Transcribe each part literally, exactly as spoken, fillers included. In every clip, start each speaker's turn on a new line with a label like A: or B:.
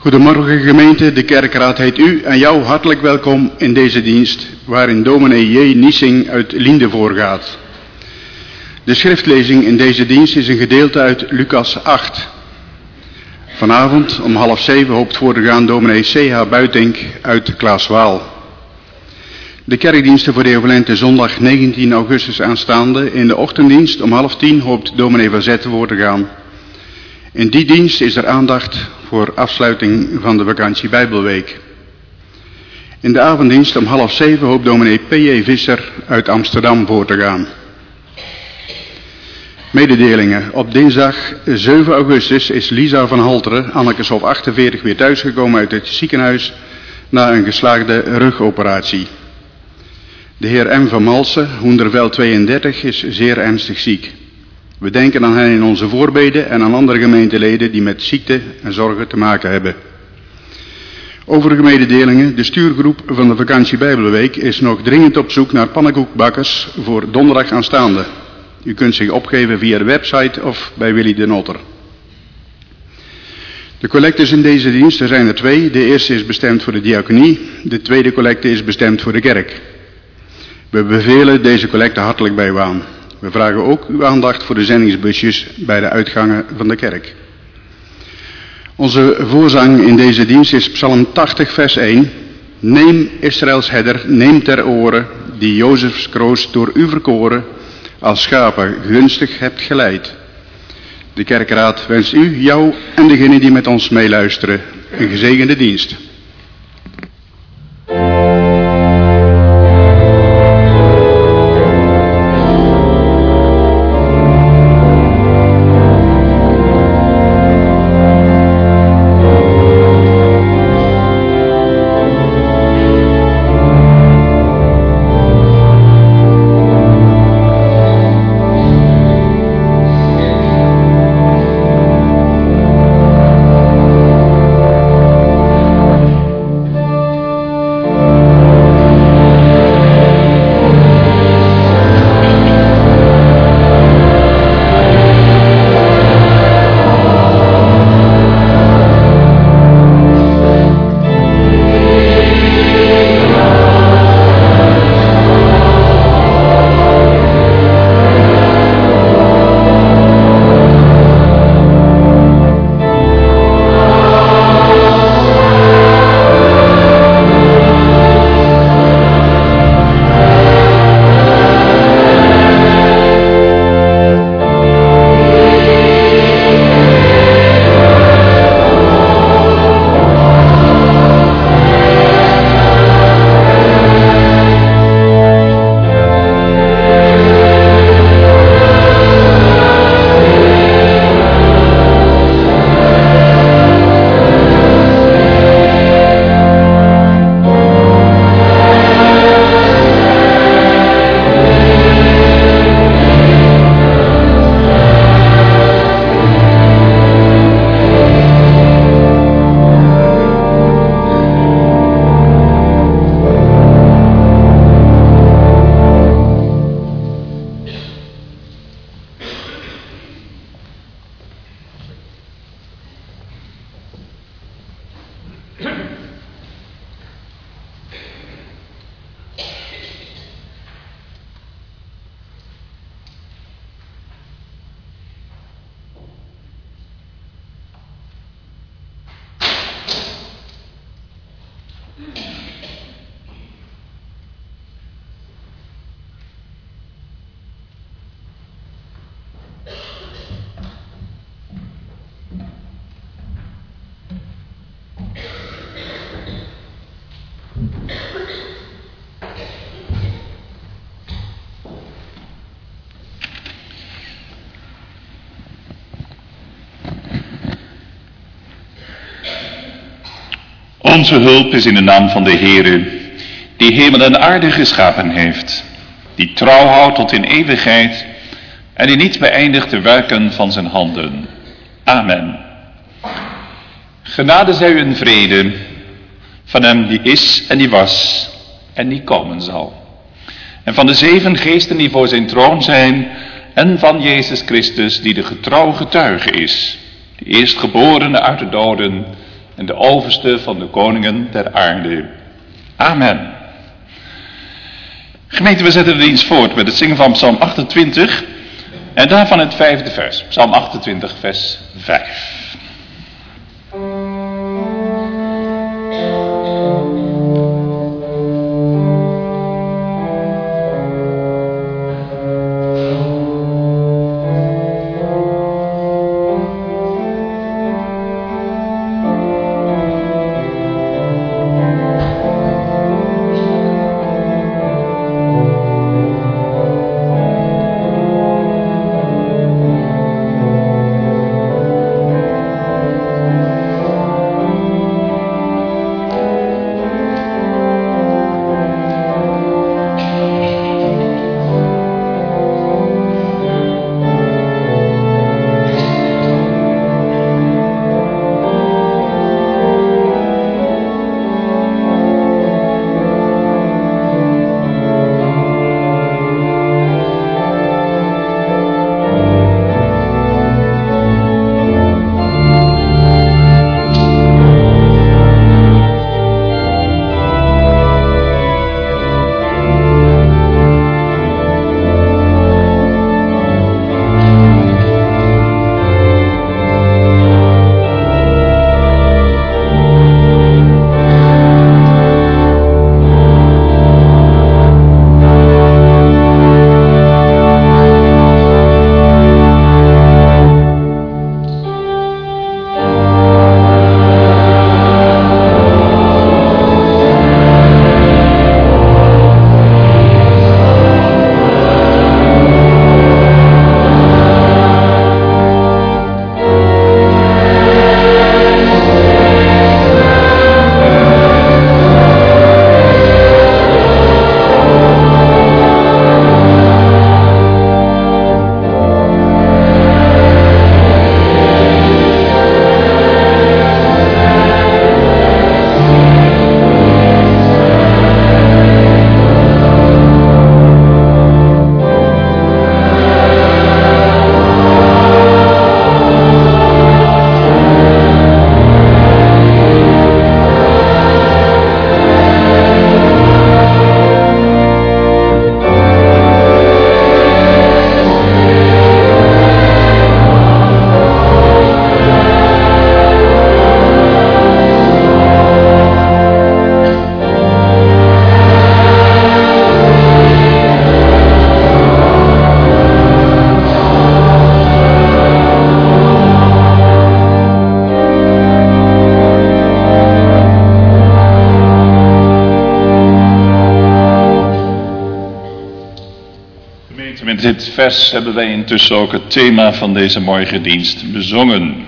A: Goedemorgen gemeente, de kerkraad heet u en jou hartelijk welkom in deze dienst, waarin dominee J. Niesing uit Linde voorgaat. De schriftlezing in deze dienst is een gedeelte uit Lucas acht. Vanavond om half zeven hoopt voor te gaan dominee C H Buitink uit Klaaswaal. De kerkdiensten voor de equivalente zondag negentien augustus aanstaande. In de ochtenddienst om half tien hoopt dominee van Zetten voor te gaan. In die dienst is er aandacht voor afsluiting van de vakantie Bijbelweek. In de avonddienst om half zeven hoopt dominee P J Visser uit Amsterdam voor te gaan. Mededelingen. Op dinsdag zeven augustus is Lisa van Halteren, Annekeshof achtenveertig, weer thuisgekomen uit het ziekenhuis na een geslaagde rugoperatie. De heer M. van Malsen, Hoenderveld tweeëndertig, is zeer ernstig ziek. We denken aan hen in onze voorbeden en aan andere gemeenteleden die met ziekte en zorgen te maken hebben. Overige mededelingen. De stuurgroep van de vakantie Bijbelweek is nog dringend op zoek naar pannenkoekbakkers voor donderdag aanstaande. U kunt zich opgeven via de website of bij Willy de Notter. De collectes in deze dienst, er zijn er twee. De eerste is bestemd voor de diaconie. De tweede collecte is bestemd voor de kerk. We bevelen deze collecte hartelijk bij u aan. We vragen ook uw aandacht voor de zendingsbusjes bij de uitgangen van de kerk. Onze voorzang in deze dienst is Psalm tachtig vers één. Neem Israëls herder, neem ter oren, die Jozefs kroost door u verkoren, als schapen gunstig hebt geleid. De kerkraad wenst u, jou en degenen die met ons meeluisteren een gezegende dienst.
B: Onze hulp is in de naam van de Heere, die hemel en aarde geschapen heeft, die trouw houdt tot in eeuwigheid en die niet beëindigt de werken van zijn handen. Amen. Genade zij u en vrede van hem die is en die was en die komen zal. En van de zeven geesten die voor zijn troon zijn en van Jezus Christus die de getrouw getuige is, de eerstgeborene uit de doden en de overste van de koningen der aarde. Amen. Gemeente, we zetten de dienst voort met het zingen van Psalm achtentwintig en daarvan het vijfde vers. Psalm achtentwintig, vers vijf. Met dit vers hebben wij intussen ook het thema van deze morgendienst bezongen.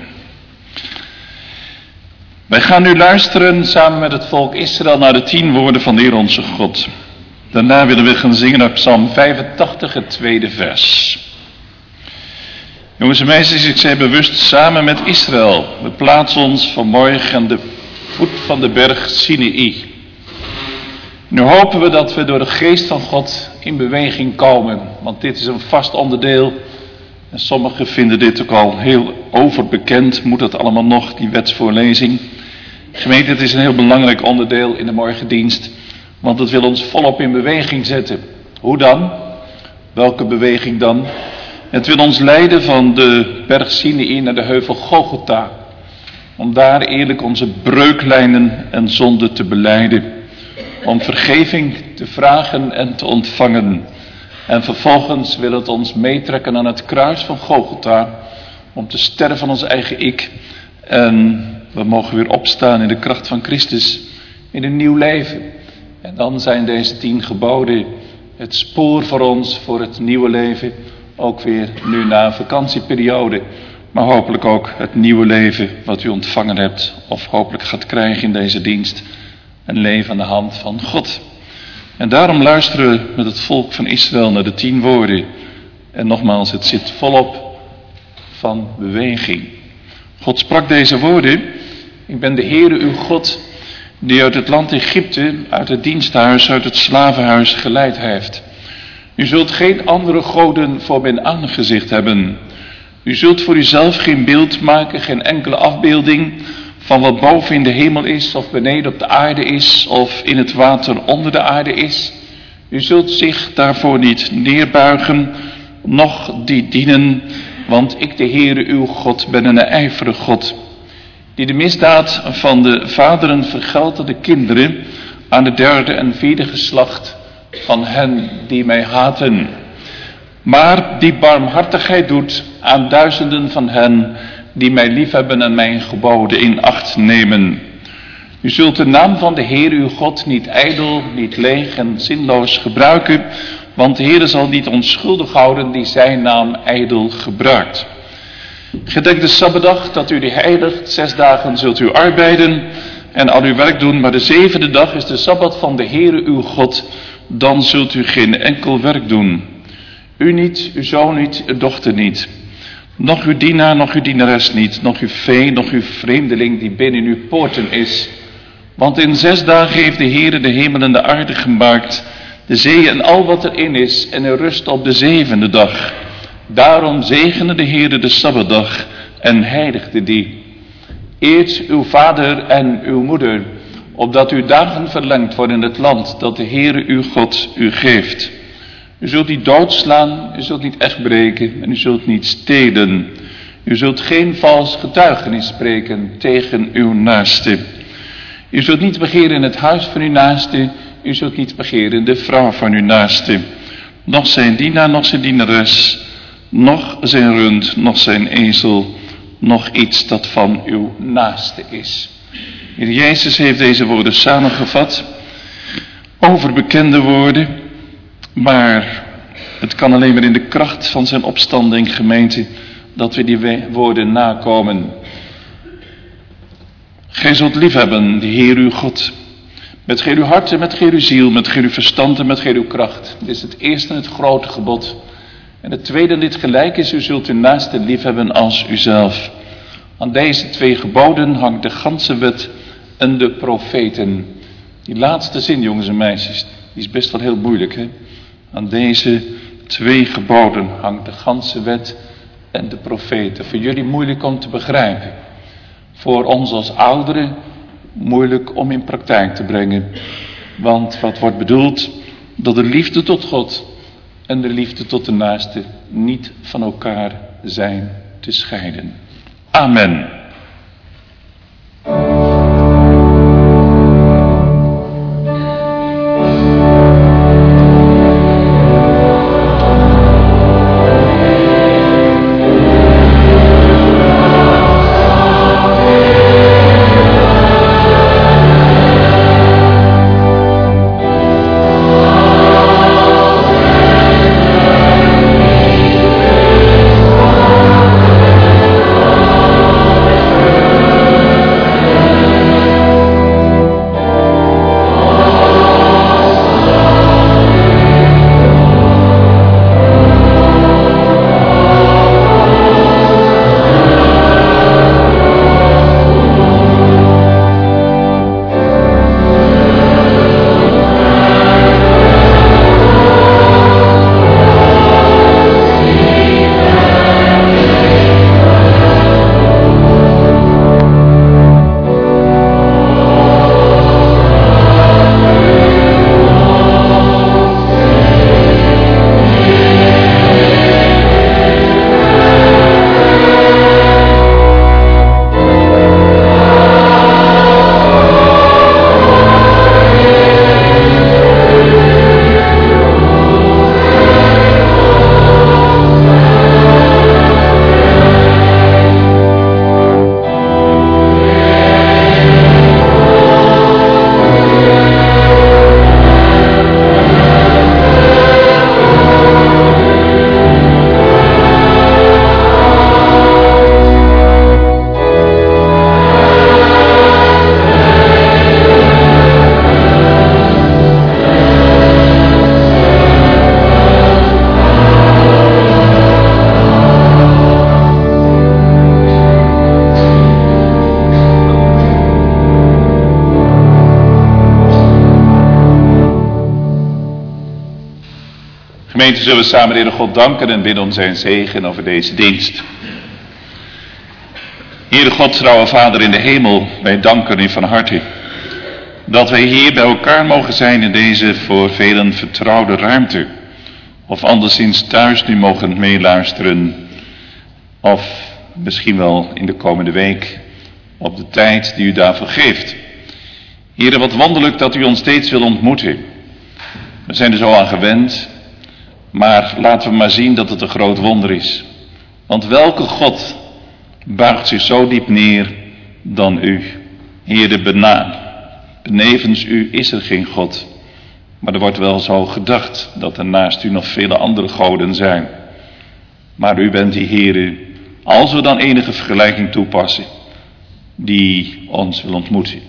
B: Wij gaan nu luisteren samen met het volk Israël naar de tien woorden van de Heer onze God. Daarna willen we gaan zingen naar Psalm vijfentachtig, het tweede vers. Jongens en meisjes, ik zei bewust samen met Israël. We plaatsen ons vanmorgen aan de voet van de berg Sinaï. Nu hopen we dat we door de geest van God in beweging komen. Want dit is een vast onderdeel. En sommigen vinden dit ook al heel overbekend. Moet dat allemaal nog, die wetsvoorlezing. Gemeente, het is een heel belangrijk onderdeel in de morgendienst. Want het wil ons volop in beweging zetten. Hoe dan? Welke beweging dan? Het wil ons leiden van de berg Sinaï naar de heuvel Golgotha. Om daar eerlijk onze breuklijnen en zonden te belijden. Om vergeving te vragen en te ontvangen. En vervolgens wil het ons meetrekken aan het kruis van Golgotha. Om te sterven van ons eigen ik. En we mogen weer opstaan in de kracht van Christus. In een nieuw leven. En dan zijn deze tien geboden het spoor voor ons voor het nieuwe leven. Ook weer nu na een vakantieperiode. Maar hopelijk ook het nieuwe leven wat u ontvangen hebt. Of hopelijk gaat krijgen in deze dienst. Een leven aan de hand van God. En daarom luisteren we met het volk van Israël naar de tien woorden. En nogmaals, het zit volop van beweging. God sprak deze woorden. Ik ben de Heere uw God, die uit het land Egypte, uit het diensthuis, uit het slavenhuis geleid heeft. U zult geen andere goden voor mijn aangezicht hebben. U zult voor uzelf geen beeld maken, geen enkele afbeelding van wat boven in de hemel is, of beneden op de aarde is, of in het water onder de aarde is. U zult zich daarvoor niet neerbuigen, noch die dienen, want ik de Heere uw God ben een ijverige God, die de misdaad van de vaderen vergeldt aan de kinderen, aan de derde en vierde geslacht van hen die mij haten. Maar die barmhartigheid doet aan duizenden van hen die mij liefhebben en mijn geboden in acht nemen. U zult de naam van de Heer uw God niet ijdel, niet leeg en zinloos gebruiken, want de Heer zal niet onschuldig houden die zijn naam ijdel gebruikt. Gedenk de Sabbatdag dat u die heiligt, zes dagen zult u arbeiden en al uw werk doen, maar de zevende dag is de Sabbat van de Heere uw God, dan zult u geen enkel werk doen. U niet, uw zoon niet, uw dochter niet, nog uw dienaar, nog uw dienares niet, nog uw vee, nog uw vreemdeling die binnen uw poorten is. Want in zes dagen heeft de Heere de hemel en de aarde gemaakt, de zee en al wat erin is, en er rust op de zevende dag. Daarom zegende de Heere de Sabbatdag en heiligde die. Eert uw vader en uw moeder, opdat uw dagen verlengd worden in het land dat de Heere uw God u geeft. U zult niet doodslaan, u zult niet echt breken en u zult niet stelen. U zult geen vals getuigenis spreken tegen uw naaste. U zult niet begeren in het huis van uw naaste, u zult niet begeren de vrouw van uw naaste. Nog zijn dienaar, nog zijn dienares, nog zijn rund, nog zijn ezel, nog iets dat van uw naaste is. Heer Jezus heeft deze woorden samengevat over bekende woorden, maar het kan alleen maar in de kracht van zijn opstanding, gemeente, dat we die woorden nakomen. Gij zult liefhebben de Heer uw God, met geheel uw hart en met geheel uw ziel, met geheel uw verstand en met geheel uw kracht. Dit is het eerste en het grote gebod. En het tweede en dit gelijk is, u zult uw naaste liefhebben als uzelf. Aan deze twee geboden hangt de ganse wet en de profeten. Die laatste zin, jongens en meisjes, die is best wel heel moeilijk, hè? Aan deze twee geboden hangt de ganse wet en de profeten. Voor jullie moeilijk om te begrijpen. Voor ons als ouderen moeilijk om in praktijk te brengen. Want wat wordt bedoeld? Dat de liefde tot God en de liefde tot de naaste niet van elkaar zijn te scheiden. Amen. Gemeente, zullen we samen de Heere God danken en bidden om zijn zegen over deze dienst. Heere God, trouwe Vader in de hemel, wij danken u van harte dat wij hier bij elkaar mogen zijn in deze voor velen vertrouwde ruimte. Of anderszins thuis nu mogen meeluisteren. Of misschien wel in de komende week op de tijd die u daarvoor geeft. Heere, wat wonderlijk dat u ons steeds wil ontmoeten. We zijn er zo aan gewend. Maar laten we maar zien dat het een groot wonder is. Want welke God buigt zich zo diep neer dan u? Heere, bena, benevens u is er geen God. Maar er wordt wel zo gedacht dat er naast u nog vele andere goden zijn. Maar u bent die Heere, als we dan enige vergelijking toepassen, die ons wil ontmoeten.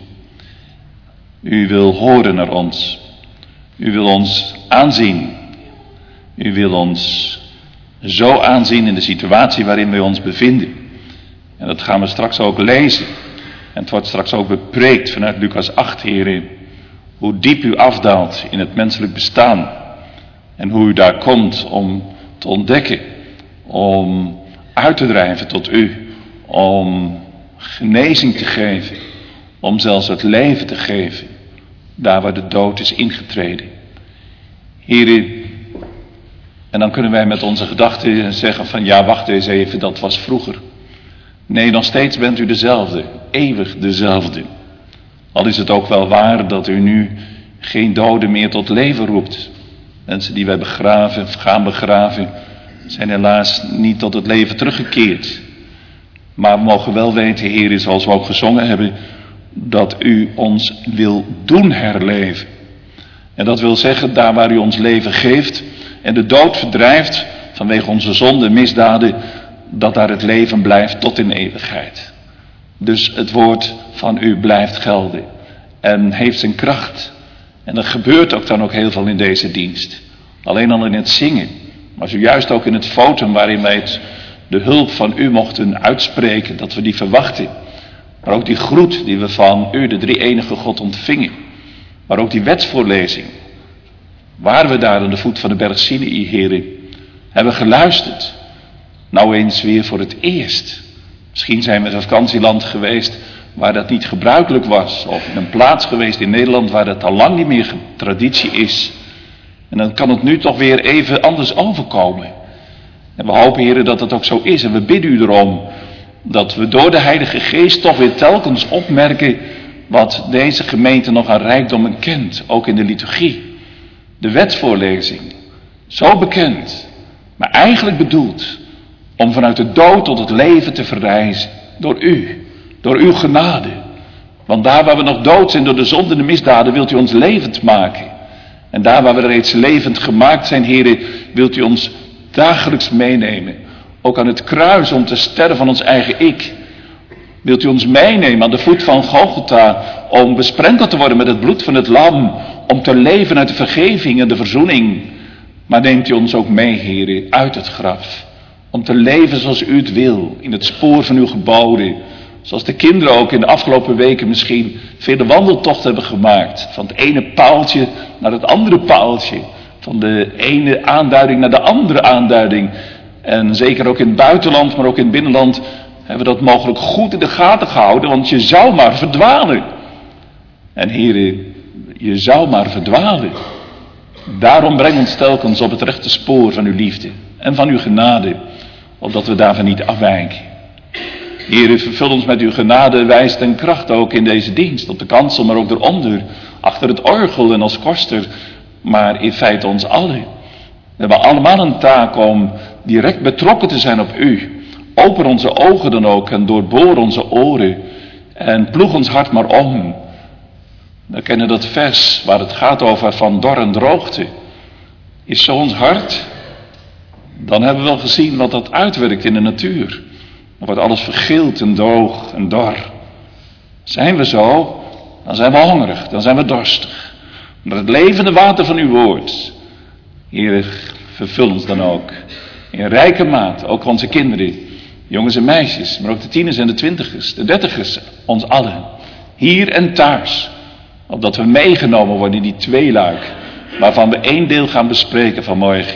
B: U wil horen naar ons. U wil ons aanzien. U wil ons zo aanzien in de situatie waarin wij ons bevinden. En dat gaan we straks ook lezen. En het wordt straks ook bepreekt vanuit Lucas acht, Heere. Hoe diep u afdaalt in het menselijk bestaan. En hoe u daar komt om te ontdekken. Om uit te drijven tot u. Om genezing te geven. Om zelfs het leven te geven. Daar waar de dood is ingetreden. Heere. En dan kunnen wij met onze gedachten zeggen van ja, wacht eens even, dat was vroeger. Nee, nog steeds bent u dezelfde. Eeuwig dezelfde. Al is het ook wel waar dat u nu geen doden meer tot leven roept. Mensen die wij begraven, gaan begraven, zijn helaas niet tot het leven teruggekeerd. Maar we mogen wel weten, Heer, zoals we ook gezongen hebben, dat u ons wil doen herleven. En dat wil zeggen, daar waar u ons leven geeft en de dood verdrijft vanwege onze zonde en misdaden, dat daar het leven blijft tot in eeuwigheid. Dus het woord van u blijft gelden en heeft zijn kracht. En er gebeurt ook dan ook heel veel in deze dienst. Alleen al in het zingen, maar zojuist ook in het fotum waarin wij het, de hulp van u mochten uitspreken, dat we die verwachten. Maar ook die groet die we van u, de drie enige God, ontvingen. Maar ook die wetsvoorlezing. Waar we daar aan de voet van de berg Sinai, Heere, hebben geluisterd. Nou eens weer voor het eerst. Misschien zijn we in een vakantieland geweest waar dat niet gebruikelijk was. Of in een plaats geweest in Nederland waar dat al lang niet meer traditie is. En dan kan het nu toch weer even anders overkomen. En we hopen, Heere, dat het ook zo is. En we bidden u erom dat we door de Heilige Geest toch weer telkens opmerken wat deze gemeente nog aan rijkdommen kent. Ook in de liturgie. De wetsvoorlezing. Zo bekend. Maar eigenlijk bedoeld om vanuit de dood tot het leven te verrijzen. Door u. Door uw genade. Want daar waar we nog dood zijn door de zonde en de misdaden, wilt u ons levend maken. En daar waar we reeds levend gemaakt zijn, Heere, wilt u ons dagelijks meenemen. Ook aan het kruis om te sterven van ons eigen ik. Wilt u ons meenemen aan de voet van Golgotha om besprenkeld te worden met het bloed van het lam. Om te leven uit de vergeving en de verzoening. Maar neemt u ons ook mee, Heere, uit het graf. Om te leven zoals u het wil, in het spoor van uw geboden. Zoals de kinderen ook in de afgelopen weken misschien vele wandeltochten hebben gemaakt. Van het ene paaltje naar het andere paaltje. Van de ene aanduiding naar de andere aanduiding. En zeker ook in het buitenland, maar ook in het binnenland hebben we dat mogelijk goed in de gaten gehouden. Want je zou maar verdwalen. En Heere, je zou maar verdwalen. Daarom breng ons telkens op het rechte spoor van uw liefde en van uw genade. Opdat we daarvan niet afwijken. Heer, vervul ons met uw genade, wijs en kracht ook in deze dienst. Op de kansel, maar ook eronder. Achter het orgel en als koster. Maar in feite ons allen. We hebben allemaal een taak om direct betrokken te zijn op u. Open onze ogen dan ook en doorboor onze oren. En ploeg ons hart maar om. We kennen dat vers waar het gaat over van dor en droogte. Is zo ons hart? Dan hebben we wel gezien wat dat uitwerkt in de natuur. Dan wordt alles vergeeld en droog en dor. Zijn we zo? Dan zijn we hongerig, dan zijn we dorstig. Maar het levende water van uw woord. Heer, vervul ons dan ook. In rijke maat, ook onze kinderen. Jongens en meisjes, maar ook de tieners en de twintigers, de dertigers, ons allen. Hier en thuis. Opdat we meegenomen worden in die tweeluik. Waarvan we één deel gaan bespreken vanmorgen.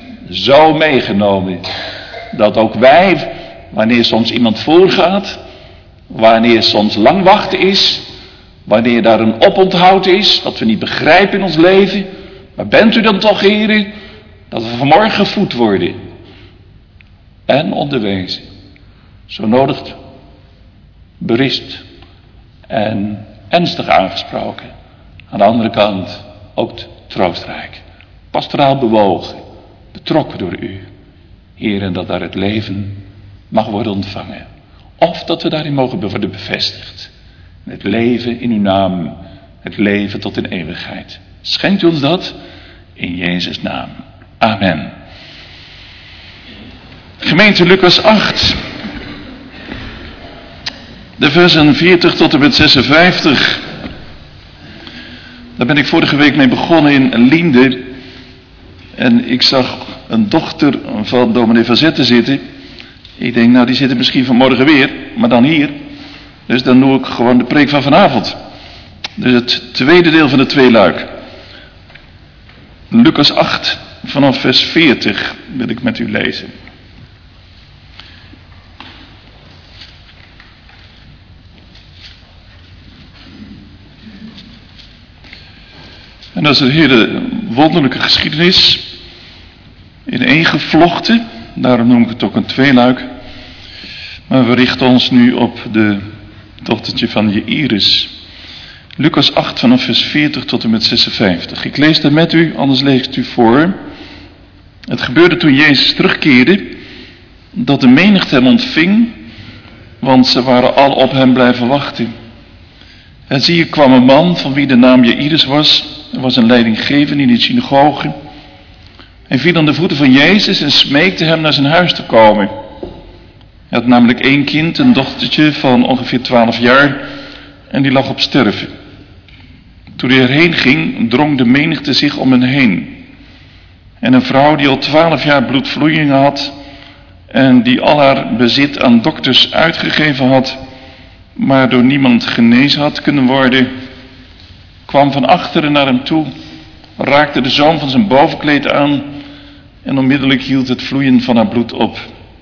B: Zo meegenomen. Dat ook wij, wanneer soms iemand voorgaat. Wanneer soms lang wachten is, wanneer daar een oponthoud is, dat we niet begrijpen in ons leven. Maar bent u dan toch, heren, dat we vanmorgen gevoed worden en onderwezen. Zo nodig berust en ernstig aangesproken. Aan de andere kant ook troostrijk, pastoraal bewogen, betrokken door u. Heer, en dat daar het leven mag worden ontvangen. Of dat we daarin mogen worden bevestigd. Het leven in uw naam, het leven tot in eeuwigheid. Schenkt u ons dat in Jezus' naam. Amen. Gemeente Lucas acht. De versen veertig tot en met zesenvijftig. Daar ben ik vorige week mee begonnen in Linde. En ik zag een dochter van dominee Van Zetten zitten. Ik denk, nou die zitten misschien vanmorgen weer, maar dan hier. Dus dan doe ik gewoon de preek van vanavond. Dus het tweede deel van het tweeluik. Lucas acht, vanaf vers veertig wil ik met u lezen. En dat is een hele wonderlijke geschiedenis. Ineengevlochten, daarom noem ik het ook een tweeluik. Maar we richten ons nu op de dochtertje van Jaïrus. Lucas acht vanaf vers veertig tot en met zesenvijftig. Ik lees dat met u, anders lees ik het u voor. Het gebeurde toen Jezus terugkeerde, dat de menigte hem ontving, want ze waren al op hem blijven wachten. En zie je, kwam een man van wie de naam Jaïrus was. Er was een leidinggevende in de synagoge. Hij viel aan de voeten van Jezus en smeekte hem naar zijn huis te komen. Hij had namelijk één kind, een dochtertje van ongeveer twaalf jaar, en die lag op sterven. Toen hij erheen ging, drong de menigte zich om hen heen. En een vrouw die al twaalf jaar bloedvloeien had, en die al haar bezit aan dokters uitgegeven had, maar door niemand genezen had kunnen worden, kwam van achteren naar hem toe, raakte de zoom van zijn bovenkleed aan, en onmiddellijk hield het vloeien van haar bloed op.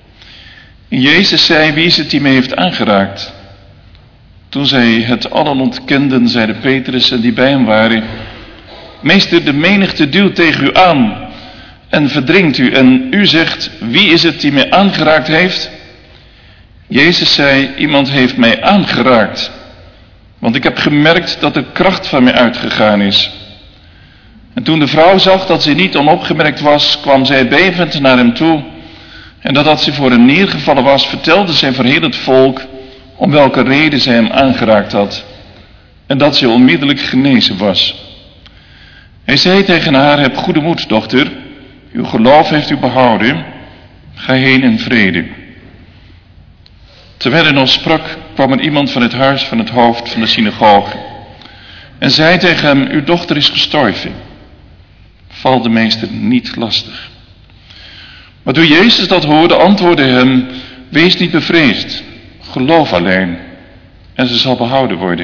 B: En Jezus zei, wie is het die mij heeft aangeraakt? Toen zij het allen ontkenden, zeide Petrus en die bij hem waren, meester, de menigte duwt tegen u aan en verdringt u, en u zegt, wie is het die mij aangeraakt heeft? Jezus zei, iemand heeft mij aangeraakt, want ik heb gemerkt dat er kracht van mij uitgegaan is. En toen de vrouw zag dat ze niet onopgemerkt was, kwam zij bevend naar hem toe. En nadat ze voor hem neergevallen was, vertelde zij voor heel het volk om welke reden zij hem aangeraakt had. En dat ze onmiddellijk genezen was. Hij zei tegen haar, heb goede moed, dochter. Uw geloof heeft u behouden. Ga heen in vrede. Terwijl hij nog sprak, kwam er iemand van het huis van het hoofd van de synagoge. En zei tegen hem, uw dochter is gestorven. Val de meester niet lastig. Maar toen Jezus dat hoorde, antwoordde hem, wees niet bevreesd, geloof alleen, en ze zal behouden worden.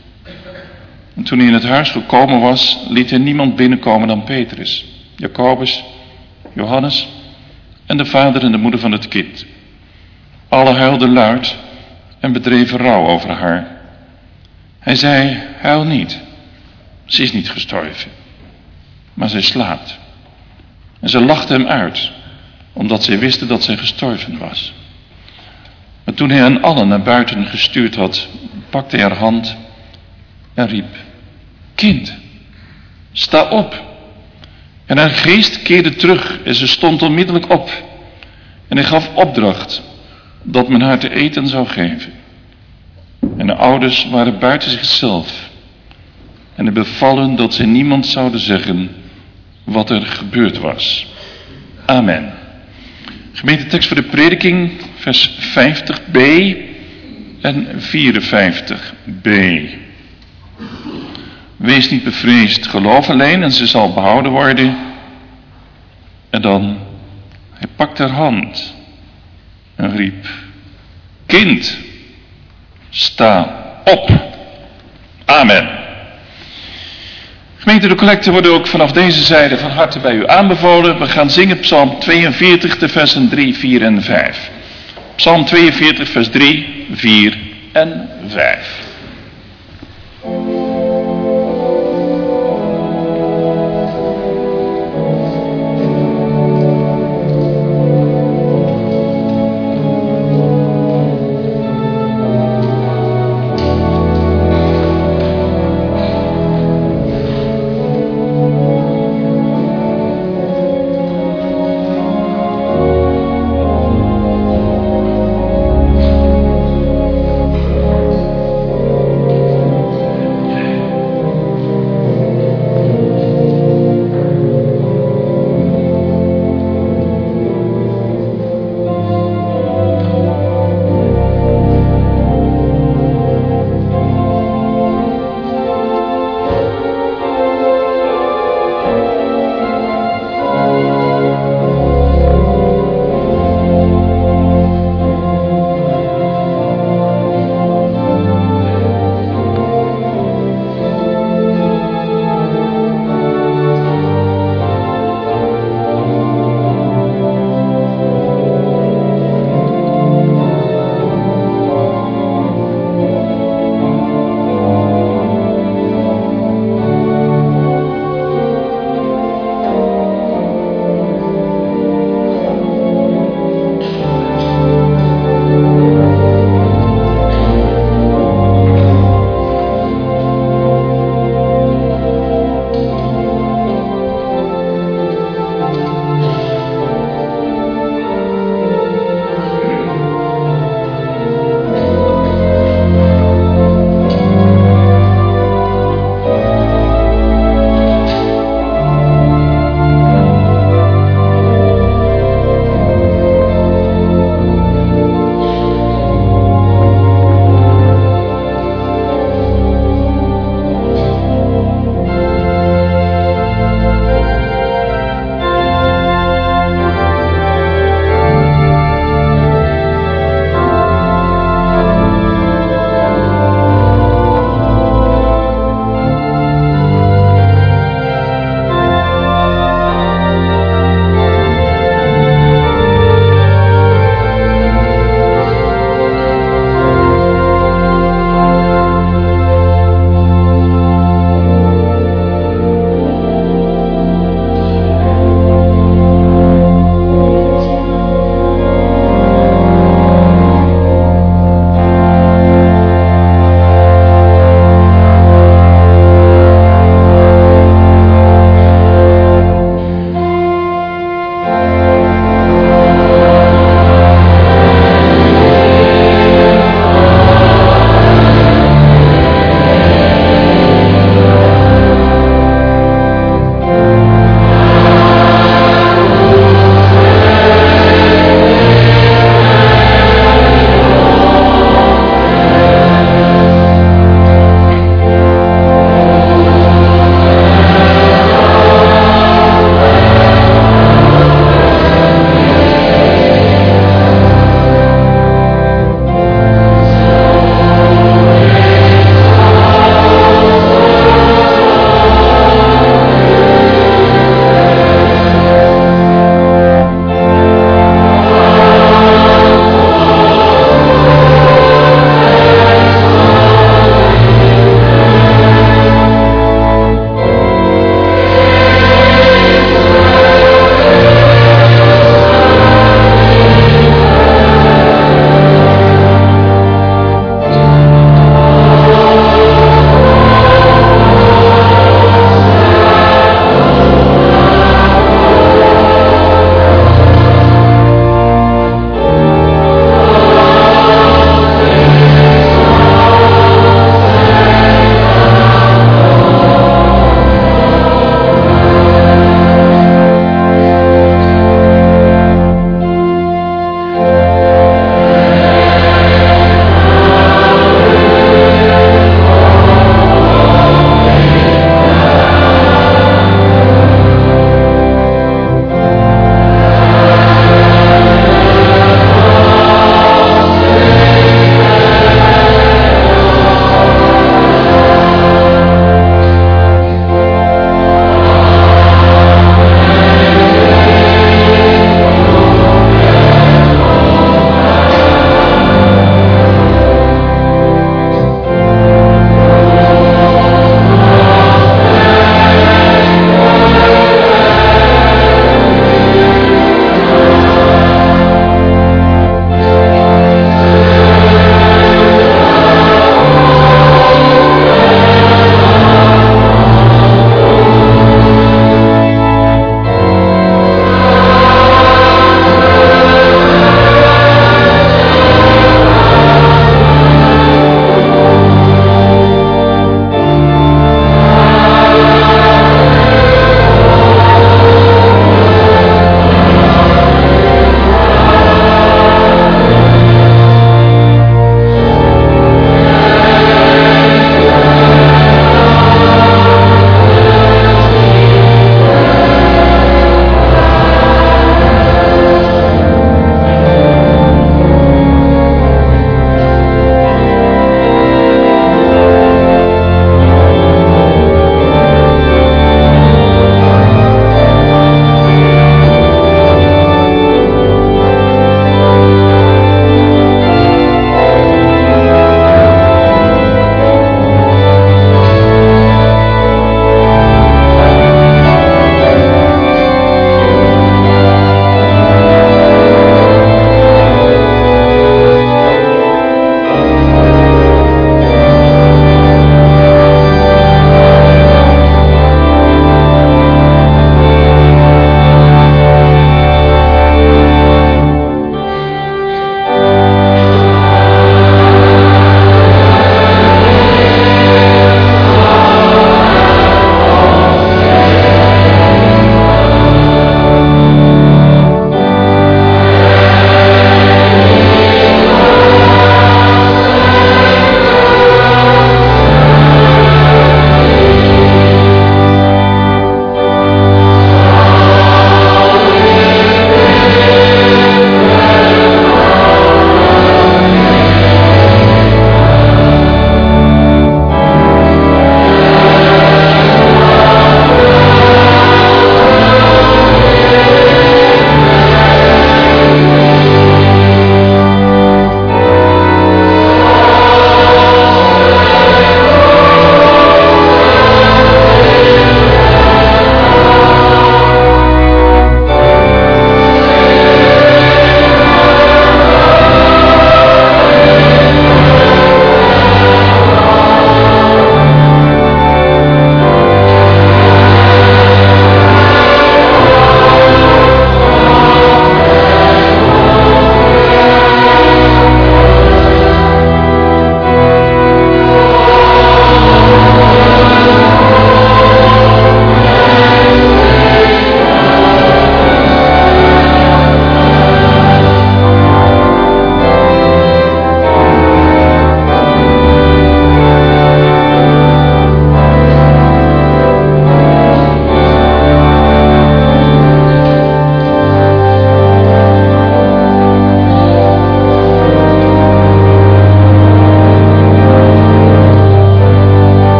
B: En toen hij in het huis gekomen was, liet hij niemand binnenkomen dan Petrus, Jacobus, Johannes en de vader en de moeder van het kind. Alle huilden luid en bedreven rouw over haar. Hij zei, huil niet, ze is niet gestorven, maar zij slaapt. En ze lachten hem uit, omdat zij wisten dat zij gestorven was. Maar toen hij hen allen naar buiten gestuurd had, pakte hij haar hand en riep, kind, sta op. En haar geest keerde terug en ze stond onmiddellijk op. En hij gaf opdracht dat men haar te eten zou geven. En de ouders waren buiten zichzelf. En hij beval hun dat ze niemand zouden zeggen wat er gebeurd was. Amen. Gemeentetekst voor de prediking, vers vijftig b en vierenvijftig b. Wees niet bevreesd, geloof alleen en ze zal behouden worden. En dan, hij pakt haar hand en riep, kind, sta op. Amen. Gemeente, de collecten worden ook vanaf deze zijde van harte bij u aanbevolen. We gaan zingen Psalm tweeënveertig, de versen drie, vier en vijf. Psalm tweeënveertig, vers drie, vier en vijf.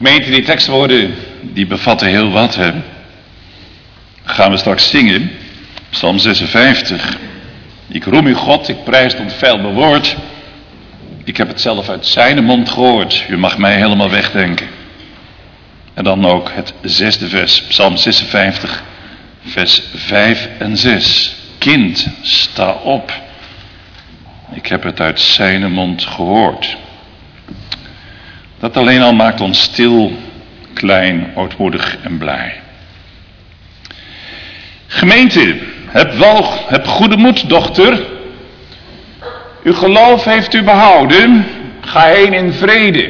B: Gemeente, die tekstwoorden, die bevatten heel wat, hè. Gaan we straks zingen. Psalm zesenvijftig. Ik roem u God, ik prijs het onfeil bewoord. Ik heb het zelf uit zijn mond gehoord. U mag mij helemaal wegdenken. En dan ook het zesde vers, Psalm zesenvijftig, vers vijf en zes. Kind, sta op. Ik heb het uit zijn mond gehoord. Dat alleen al maakt ons stil, klein, ootmoedig en blij. Gemeente, heb wel, heb goede moed, dochter. Uw geloof heeft u behouden. Ga heen in vrede.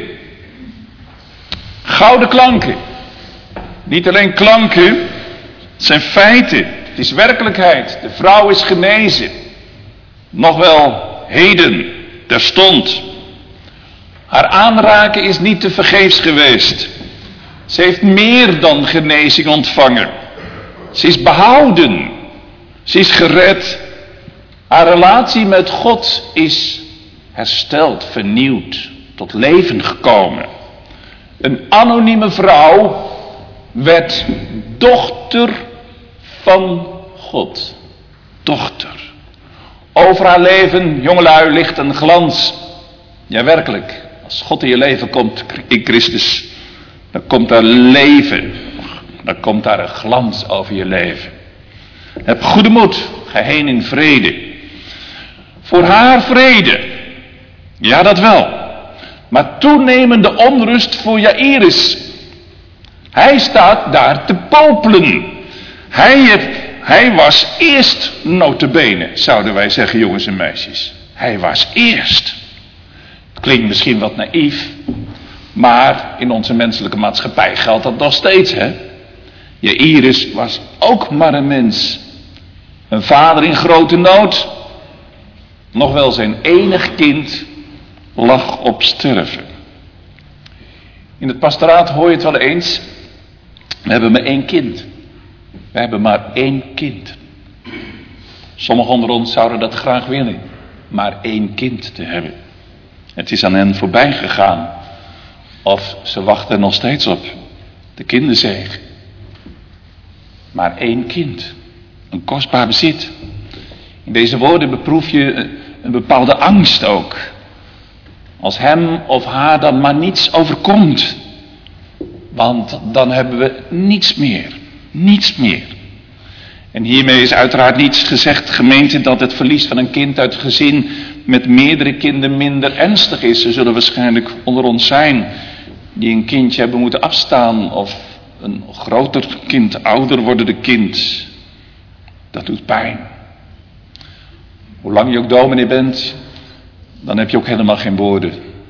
B: Gouden klanken. Niet alleen klanken, het zijn feiten. Het is werkelijkheid. De vrouw is genezen. Nog wel heden, terstond. Haar aanraken is niet te vergeefs geweest. Ze heeft meer dan genezing ontvangen. Ze is behouden. Ze is gered. Haar relatie met God is hersteld, vernieuwd, tot leven gekomen. Een anonieme vrouw werd dochter van God. Dochter. Over haar leven, jongelui, ligt een glans. Ja, werkelijk. Als God in je leven komt, in Christus, dan komt daar leven. Dan komt daar een glans over je leven. Heb goede moed. Ga heen in vrede. Voor haar vrede. Ja, dat wel. Maar toenemende onrust voor Jairus. Hij staat daar te popelen. Hij, heeft, hij was eerst notabene, zouden wij zeggen, jongens en meisjes. Hij was eerst. Klinkt misschien wat naïef. Maar in onze menselijke maatschappij geldt dat nog steeds, hè. Jairus was ook maar een mens. Een vader in grote nood. Nog wel zijn enig kind lag op sterven. In het pastoraat hoor je het wel eens. We hebben maar één kind. We hebben maar één kind. Sommigen onder ons zouden dat graag willen. Maar één kind te hebben. Het is aan hen voorbij gegaan. Of ze wachten er nog steeds op. De kinderzegen. Maar één kind. Een kostbaar bezit. In deze woorden beproef je een bepaalde angst ook. Als hem of haar dan maar niets overkomt. Want dan hebben we niets meer. Niets meer. En hiermee is uiteraard niets gezegd, gemeente, dat het verlies van een kind uit het gezin met meerdere kinderen minder ernstig is. Er zullen waarschijnlijk onder ons zijn die een kindje hebben moeten afstaan. Of een groter kind, ouder wordende kind. Dat doet pijn. Hoe lang je ook dominee bent, dan heb je ook helemaal geen woorden.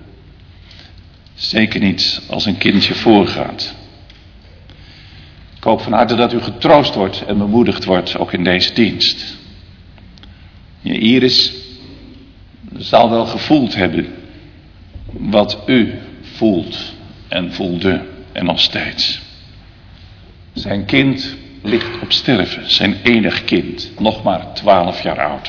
B: Zeker niet als een kindje voorgaat. Ik hoop van harte dat u getroost wordt en bemoedigd wordt, ook in deze dienst. Je Iris zal wel gevoeld hebben wat u voelt en voelde en nog steeds. Zijn kind ligt op sterven, zijn enig kind, nog maar twaalf jaar oud.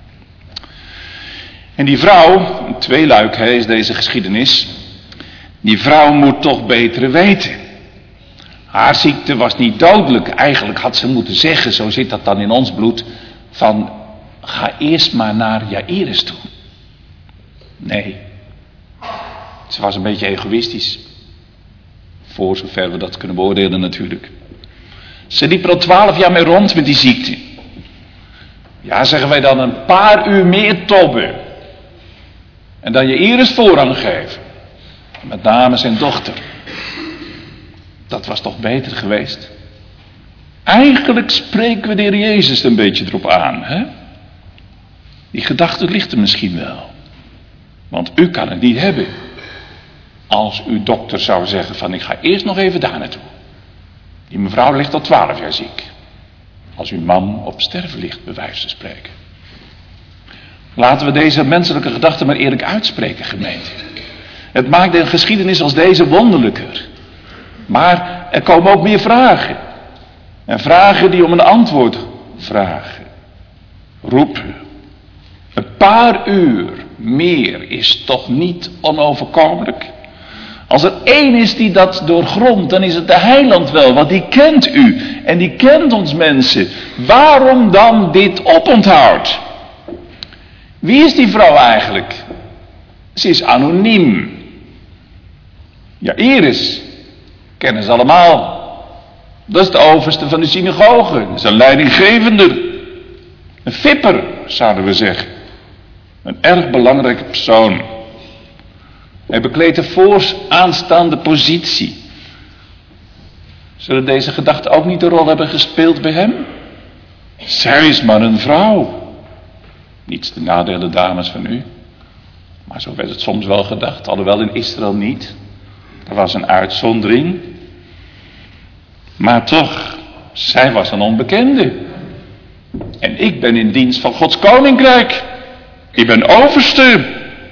B: En die vrouw, een tweeluik hè, is deze geschiedenis, die vrouw moet toch beter weten. Haar ziekte was niet dodelijk, eigenlijk had ze moeten zeggen, zo zit dat dan in ons bloed, van ga eerst maar naar Jairus toe. Nee, ze was een beetje egoïstisch, voor zover we dat kunnen beoordelen natuurlijk. Ze liep er al twaalf jaar mee rond met die ziekte. Ja, zeggen wij dan, een paar uur meer tobben. En dan Jairus voorrang geven. Met name zijn dochter. Dat was toch beter geweest? Eigenlijk spreken we de Heer Jezus een beetje erop aan. Hè? Die gedachte ligt er misschien wel. Want u kan het niet hebben. Als uw dokter zou zeggen van ik ga eerst nog even daar naartoe. Die mevrouw ligt al twaalf jaar ziek. Als uw man op sterven ligt, bij wijze van spreken. Laten we deze menselijke gedachte maar eerlijk uitspreken, gemeente. Het maakt een geschiedenis als deze wonderlijker. Maar er komen ook meer vragen. En vragen die om een antwoord vragen. Roepen. Een paar uur meer is toch niet onoverkomelijk. Als er één is die dat doorgrondt, dan is het de heiland wel, want die kent u en die kent ons mensen. Waarom dan dit oponthoud? Wie is die vrouw eigenlijk? Ze is anoniem. Ja, Iris, kennen ze allemaal. Dat is de overste van de synagoge, dat is een leidinggevende. Een vipper, zouden we zeggen. Een erg belangrijke persoon. Hij bekleedt de vooraanstaande positie. Zullen deze gedachten ook niet een rol hebben gespeeld bij hem? Zij is maar een vrouw. Niets te nadelen, dames, van u. Maar zo werd het soms wel gedacht, alhoewel in Israël niet. Er was een uitzondering. Maar toch, zij was een onbekende. En ik ben in dienst van Gods koninkrijk. Ik ben overste.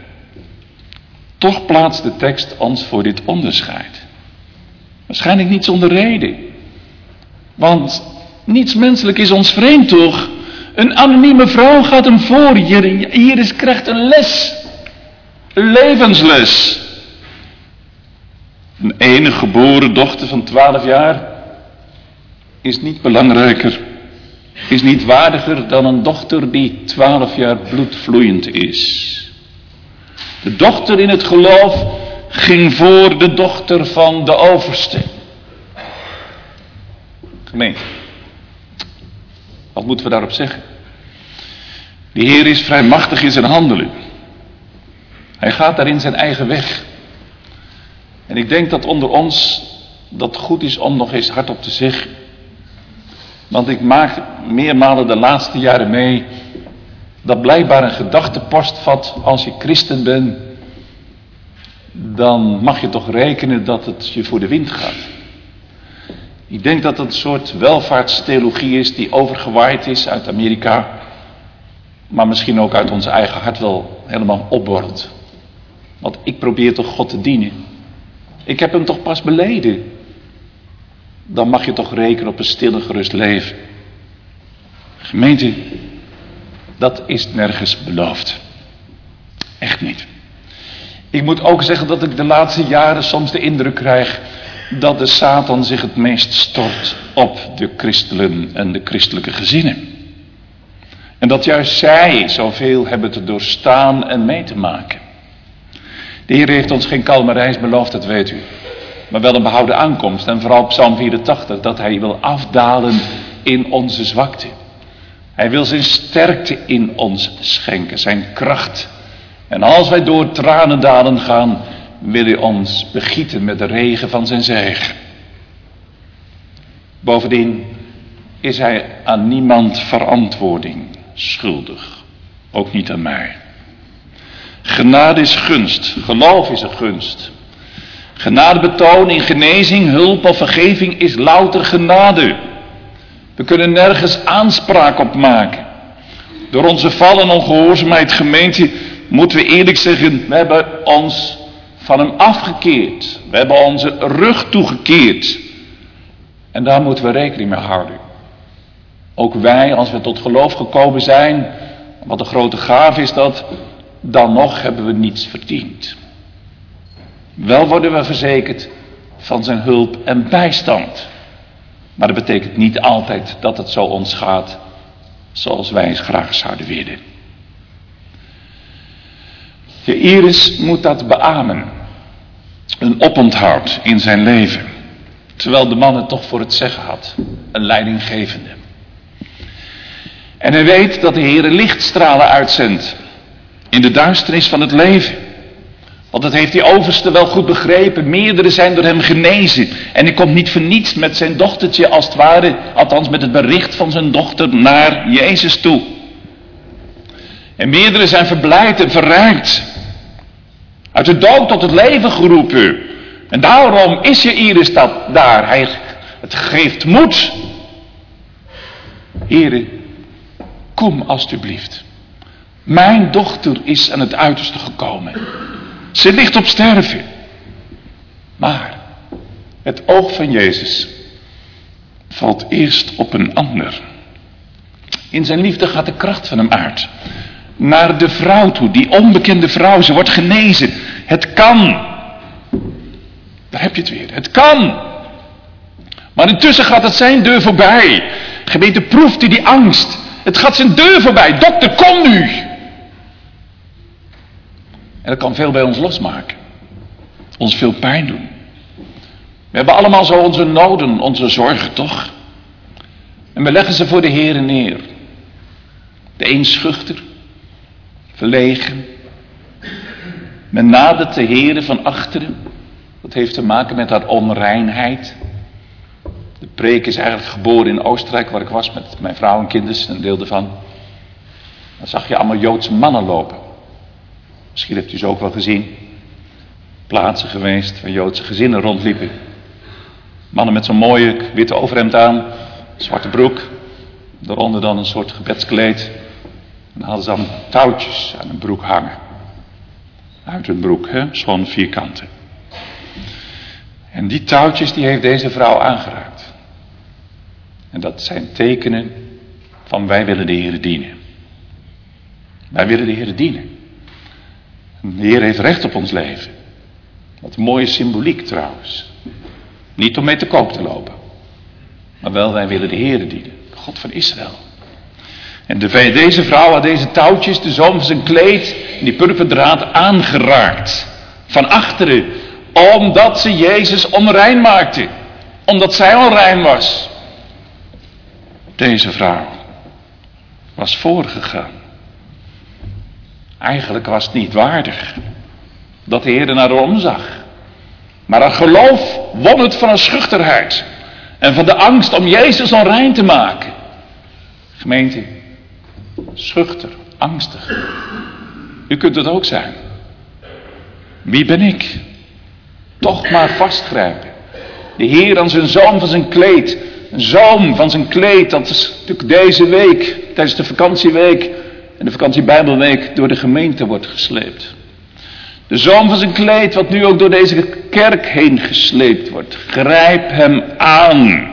B: Toch plaatst de tekst ons voor dit onderscheid. Waarschijnlijk niet zonder reden. Want niets menselijk is ons vreemd toch? Een anonieme vrouw gaat hem voor. Iris krijgt een les. Een levensles. Een enige geboren dochter van twaalf jaar is niet belangrijker, is niet waardiger dan een dochter die twaalf jaar bloedvloeiend is. De dochter in het geloof ging voor de dochter van de overste. Gemeente, wat moeten we daarop zeggen? De Heer is vrij machtig in zijn handelen. Hij gaat daarin zijn eigen weg. En ik denk dat onder ons dat goed is om nog eens hardop te zeggen. Want ik maak meermalen de laatste jaren mee dat blijkbaar een gedachte postvat als je christen bent, dan mag je toch rekenen dat het je voor de wind gaat. Ik denk dat het een soort welvaartstheologie is die overgewaaid is uit Amerika, maar misschien ook uit ons eigen hart wel helemaal opborrelt. Want ik probeer toch God te dienen. Ik heb hem toch pas beleden. Dan mag je toch rekenen op een stil en gerust leven. Gemeente, dat is nergens beloofd. Echt niet. Ik moet ook zeggen dat ik de laatste jaren soms de indruk krijg dat de Satan zich het meest stort op de christenen en de christelijke gezinnen. En dat juist zij zoveel hebben te doorstaan en mee te maken. De Heer heeft ons geen kalme reis beloofd, dat weet u. Maar wel een behouden aankomst. En vooral Psalm vierentachtig, dat hij wil afdalen in onze zwakte. Hij wil zijn sterkte in ons schenken, zijn kracht. En als wij door tranendalen gaan, wil hij ons begieten met de regen van zijn zegen. Bovendien is hij aan niemand verantwoording schuldig. Ook niet aan mij. Genade is gunst, geloof is een gunst. Genadebetoon in genezing, hulp of vergeving is louter genade. We kunnen nergens aanspraak op maken. Door onze val en ongehoorzaamheid, gemeente, moeten we eerlijk zeggen, we hebben ons van hem afgekeerd. We hebben onze rug toegekeerd. En daar moeten we rekening mee houden. Ook wij, als we tot geloof gekomen zijn, wat een grote gave is dat, dan nog hebben we niets verdiend. Wel worden we verzekerd van zijn hulp en bijstand. Maar dat betekent niet altijd dat het zo ons gaat zoals wij het graag zouden willen. De Iris moet dat beamen. Een oponthoud in zijn leven. Terwijl de man het toch voor het zeggen had. Een leidinggevende. En hij weet dat de Heer lichtstralen uitzendt. In de duisternis van het leven. Want dat heeft die overste wel goed begrepen. Meerdere zijn door hem genezen. En hij komt niet voor niets met zijn dochtertje als het ware. Althans met het bericht van zijn dochter naar Jezus toe. En meerdere zijn verblijd en verrijkt. Uit de dood tot het leven geroepen. En daarom is je Iris dat daar. Hij, het geeft moed. Here, kom alstublieft. Mijn dochter is aan het uiterste gekomen. Ze ligt op sterven. Maar het oog van Jezus valt eerst op een ander. In zijn liefde gaat de kracht van hem uit. Naar de vrouw toe, die onbekende vrouw. Ze wordt genezen. Het kan. Daar heb je het weer. Het kan. Maar intussen gaat het zijn deur voorbij. Gemeente, proeft u die angst. Het gaat zijn deur voorbij. Dokter, kom nu. En dat kan veel bij ons losmaken. Ons veel pijn doen. We hebben allemaal zo onze noden, onze zorgen, toch? En we leggen ze voor de Heere neer. De een schuchter, verlegen. Men nadert de Heere van achteren. Dat heeft te maken met haar onreinheid. De preek is eigenlijk geboren in Oostenrijk, waar ik was met mijn vrouw en kinderen, een deel ervan. Dan zag je allemaal Joodse mannen lopen. Misschien hebt u ze ook wel gezien. Plaatsen geweest waar Joodse gezinnen rondliepen. Mannen met zo'n mooie witte overhemd aan, zwarte broek. Daaronder dan een soort gebedskleed. En dan hadden ze dan touwtjes aan hun broek hangen. Uit hun broek, hè? Zo'n vierkanten. En die touwtjes die heeft deze vrouw aangeraakt. En dat zijn tekenen van wij willen de Heere dienen. Wij willen de Heere dienen. En de Heer heeft recht op ons leven. Wat een mooie symboliek trouwens. Niet om mee te koop te lopen. Maar wel wij willen de Heere dienen. De God van Israël. En de, deze vrouw had deze touwtjes, de zoom van zijn kleed, die purperdraad aangeraakt. Van achteren. Omdat ze Jezus onrein maakte. Omdat zij onrein was. Deze vrouw was voorgegaan. Eigenlijk was het niet waardig dat de Heer naar haar omzag. Maar haar geloof won het van haar schuchterheid. En van de angst om Jezus onrein te maken. Gemeente, schuchter, angstig. U kunt het ook zijn. Wie ben ik? Toch maar vastgrijpen. De Heer aan zijn zoom van zijn kleed. Een zoom van zijn kleed. Dat is natuurlijk deze week. Tijdens de vakantieweek. En de vakantiebijbelweek door de gemeente wordt gesleept. De zoom van zijn kleed. Wat nu ook door deze kerk heen gesleept wordt. Grijp hem aan.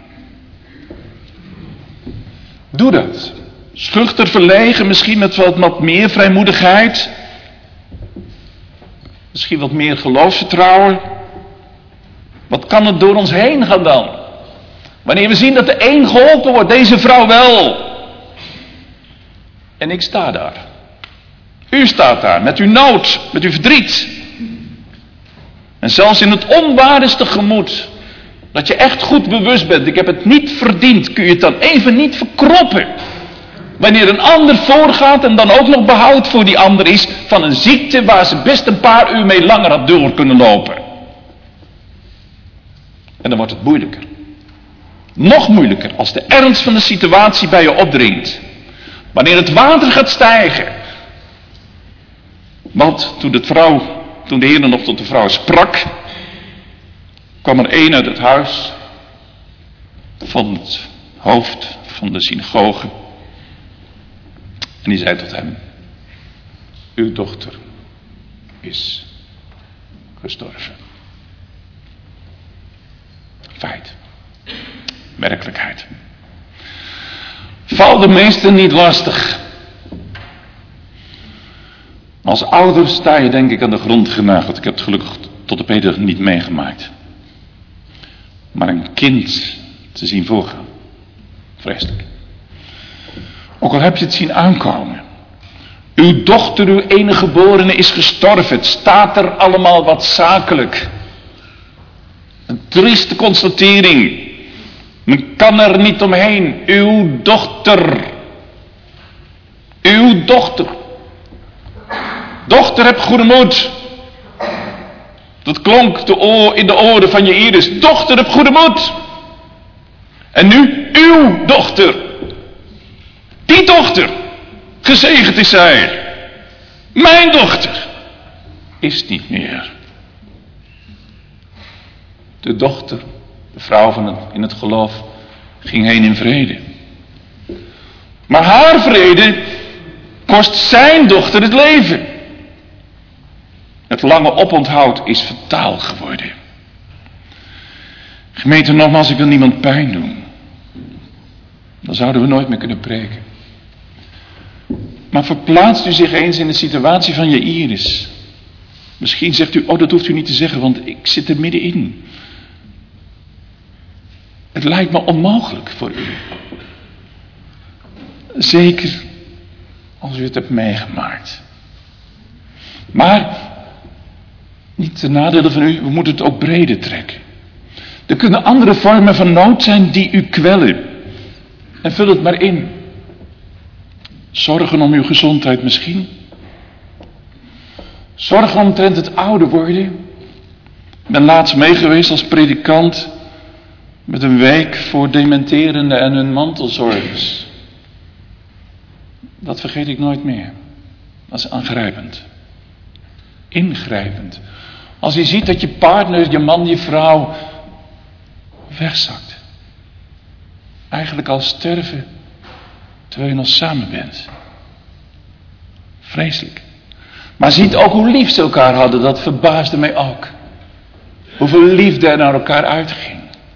B: Doe dat. Schuchter, verlegen. Misschien met wat, wat meer vrijmoedigheid. Misschien wat meer geloofsvertrouwen. Wat kan het door ons heen gaan dan? Wanneer we zien dat de een geholpen wordt, deze vrouw wel. En ik sta daar. U staat daar met uw nood, met uw verdriet. En zelfs in het onwaardigste gemoed, dat je echt goed bewust bent, ik heb het niet verdiend, kun je het dan even niet verkroppen. Wanneer een ander voorgaat en dan ook nog behoud voor die ander is van een ziekte waar ze best een paar uur mee langer had door kunnen lopen. En dan wordt het moeilijker. Nog moeilijker als de ernst van de situatie bij je opdringt. Wanneer het water gaat stijgen. Want toen de vrouw, toen de Heer nog tot de vrouw sprak, kwam er een uit het huis van het hoofd van de synagoge. En die zei tot hem: uw dochter is gestorven. Feit. Werkelijkheid. Val de meesten niet lastig. Als ouder sta je denk ik aan de grond genageld. Ik heb het gelukkig tot op heden niet meegemaakt. Maar een kind te zien voorgaan. Vreselijk. Ook al heb je het zien aankomen. Uw dochter, uw enige geborene is gestorven. Het staat er allemaal wat zakelijk. Een trieste constatering. Men kan er niet omheen. Uw dochter. Uw dochter. Dochter, heb goede moed. Dat klonk de oor, in de oren van je Iris. Dochter, heb goede moed. En nu uw dochter. Die dochter. Gezegend is zij. Mijn dochter. Is niet meer. De dochter, de vrouw van het, in het geloof, ging heen in vrede. Maar haar vrede kost zijn dochter het leven. Het lange oponthoud is fataal geworden. Gemeente, nogmaals, ik wil niemand pijn doen. Dan zouden we nooit meer kunnen preken. Maar verplaatst u zich eens in de situatie van je Iris. Misschien zegt u, oh dat hoeft u niet te zeggen, want ik zit er middenin. Het lijkt me onmogelijk voor u. Zeker als u het hebt meegemaakt. Maar, niet ten nadele van u, we moeten het ook breder trekken. Er kunnen andere vormen van nood zijn die u kwellen. En vul het maar in. Zorgen om uw gezondheid misschien. Zorgen omtrent het ouder worden. Ik ben laatst meegeweest als predikant met een week voor dementerenden en hun mantelzorgers. Dat vergeet ik nooit meer. Dat is aangrijpend. Ingrijpend. Als je ziet dat je partner, je man, je vrouw wegzakt. Eigenlijk al sterven terwijl je nog samen bent. Vreselijk. Maar ziet ook hoe lief ze elkaar hadden. Dat verbaasde mij ook. Hoeveel liefde er naar elkaar uitging.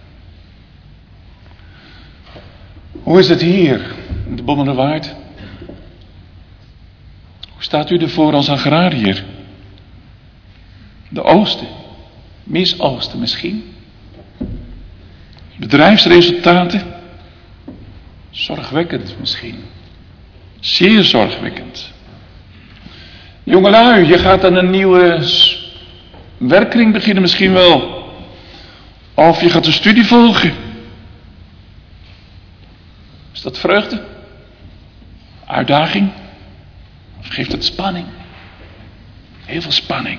B: Hoe is het hier in de Bommelerwaard? Hoe staat u ervoor als agrariër? De oosten, misoosten misschien. Bedrijfsresultaten, zorgwekkend misschien. Zeer zorgwekkend. Jongelui, je gaat aan een nieuwe werkkring beginnen misschien wel. Of je gaat een studie volgen. Is dat vreugde? Uitdaging? Of geeft het spanning? Heel veel spanning.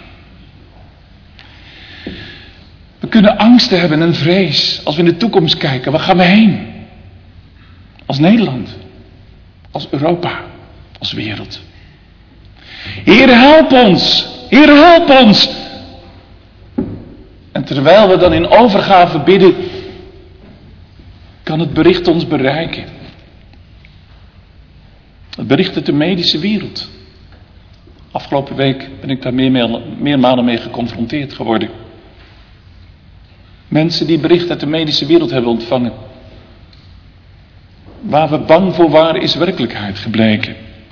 B: We kunnen angsten hebben en vrees als we in de toekomst kijken. Waar gaan we heen? Als Nederland. Als Europa. Als wereld. Heer, help ons. Heer, help ons. En terwijl we dan in overgave bidden, kan het bericht ons bereiken. Het bericht uit de medische wereld. Afgelopen week ben ik daar meer, meermalen mee geconfronteerd geworden. Mensen die bericht uit de medische wereld hebben ontvangen. Waar we bang voor waren is werkelijkheid gebleken.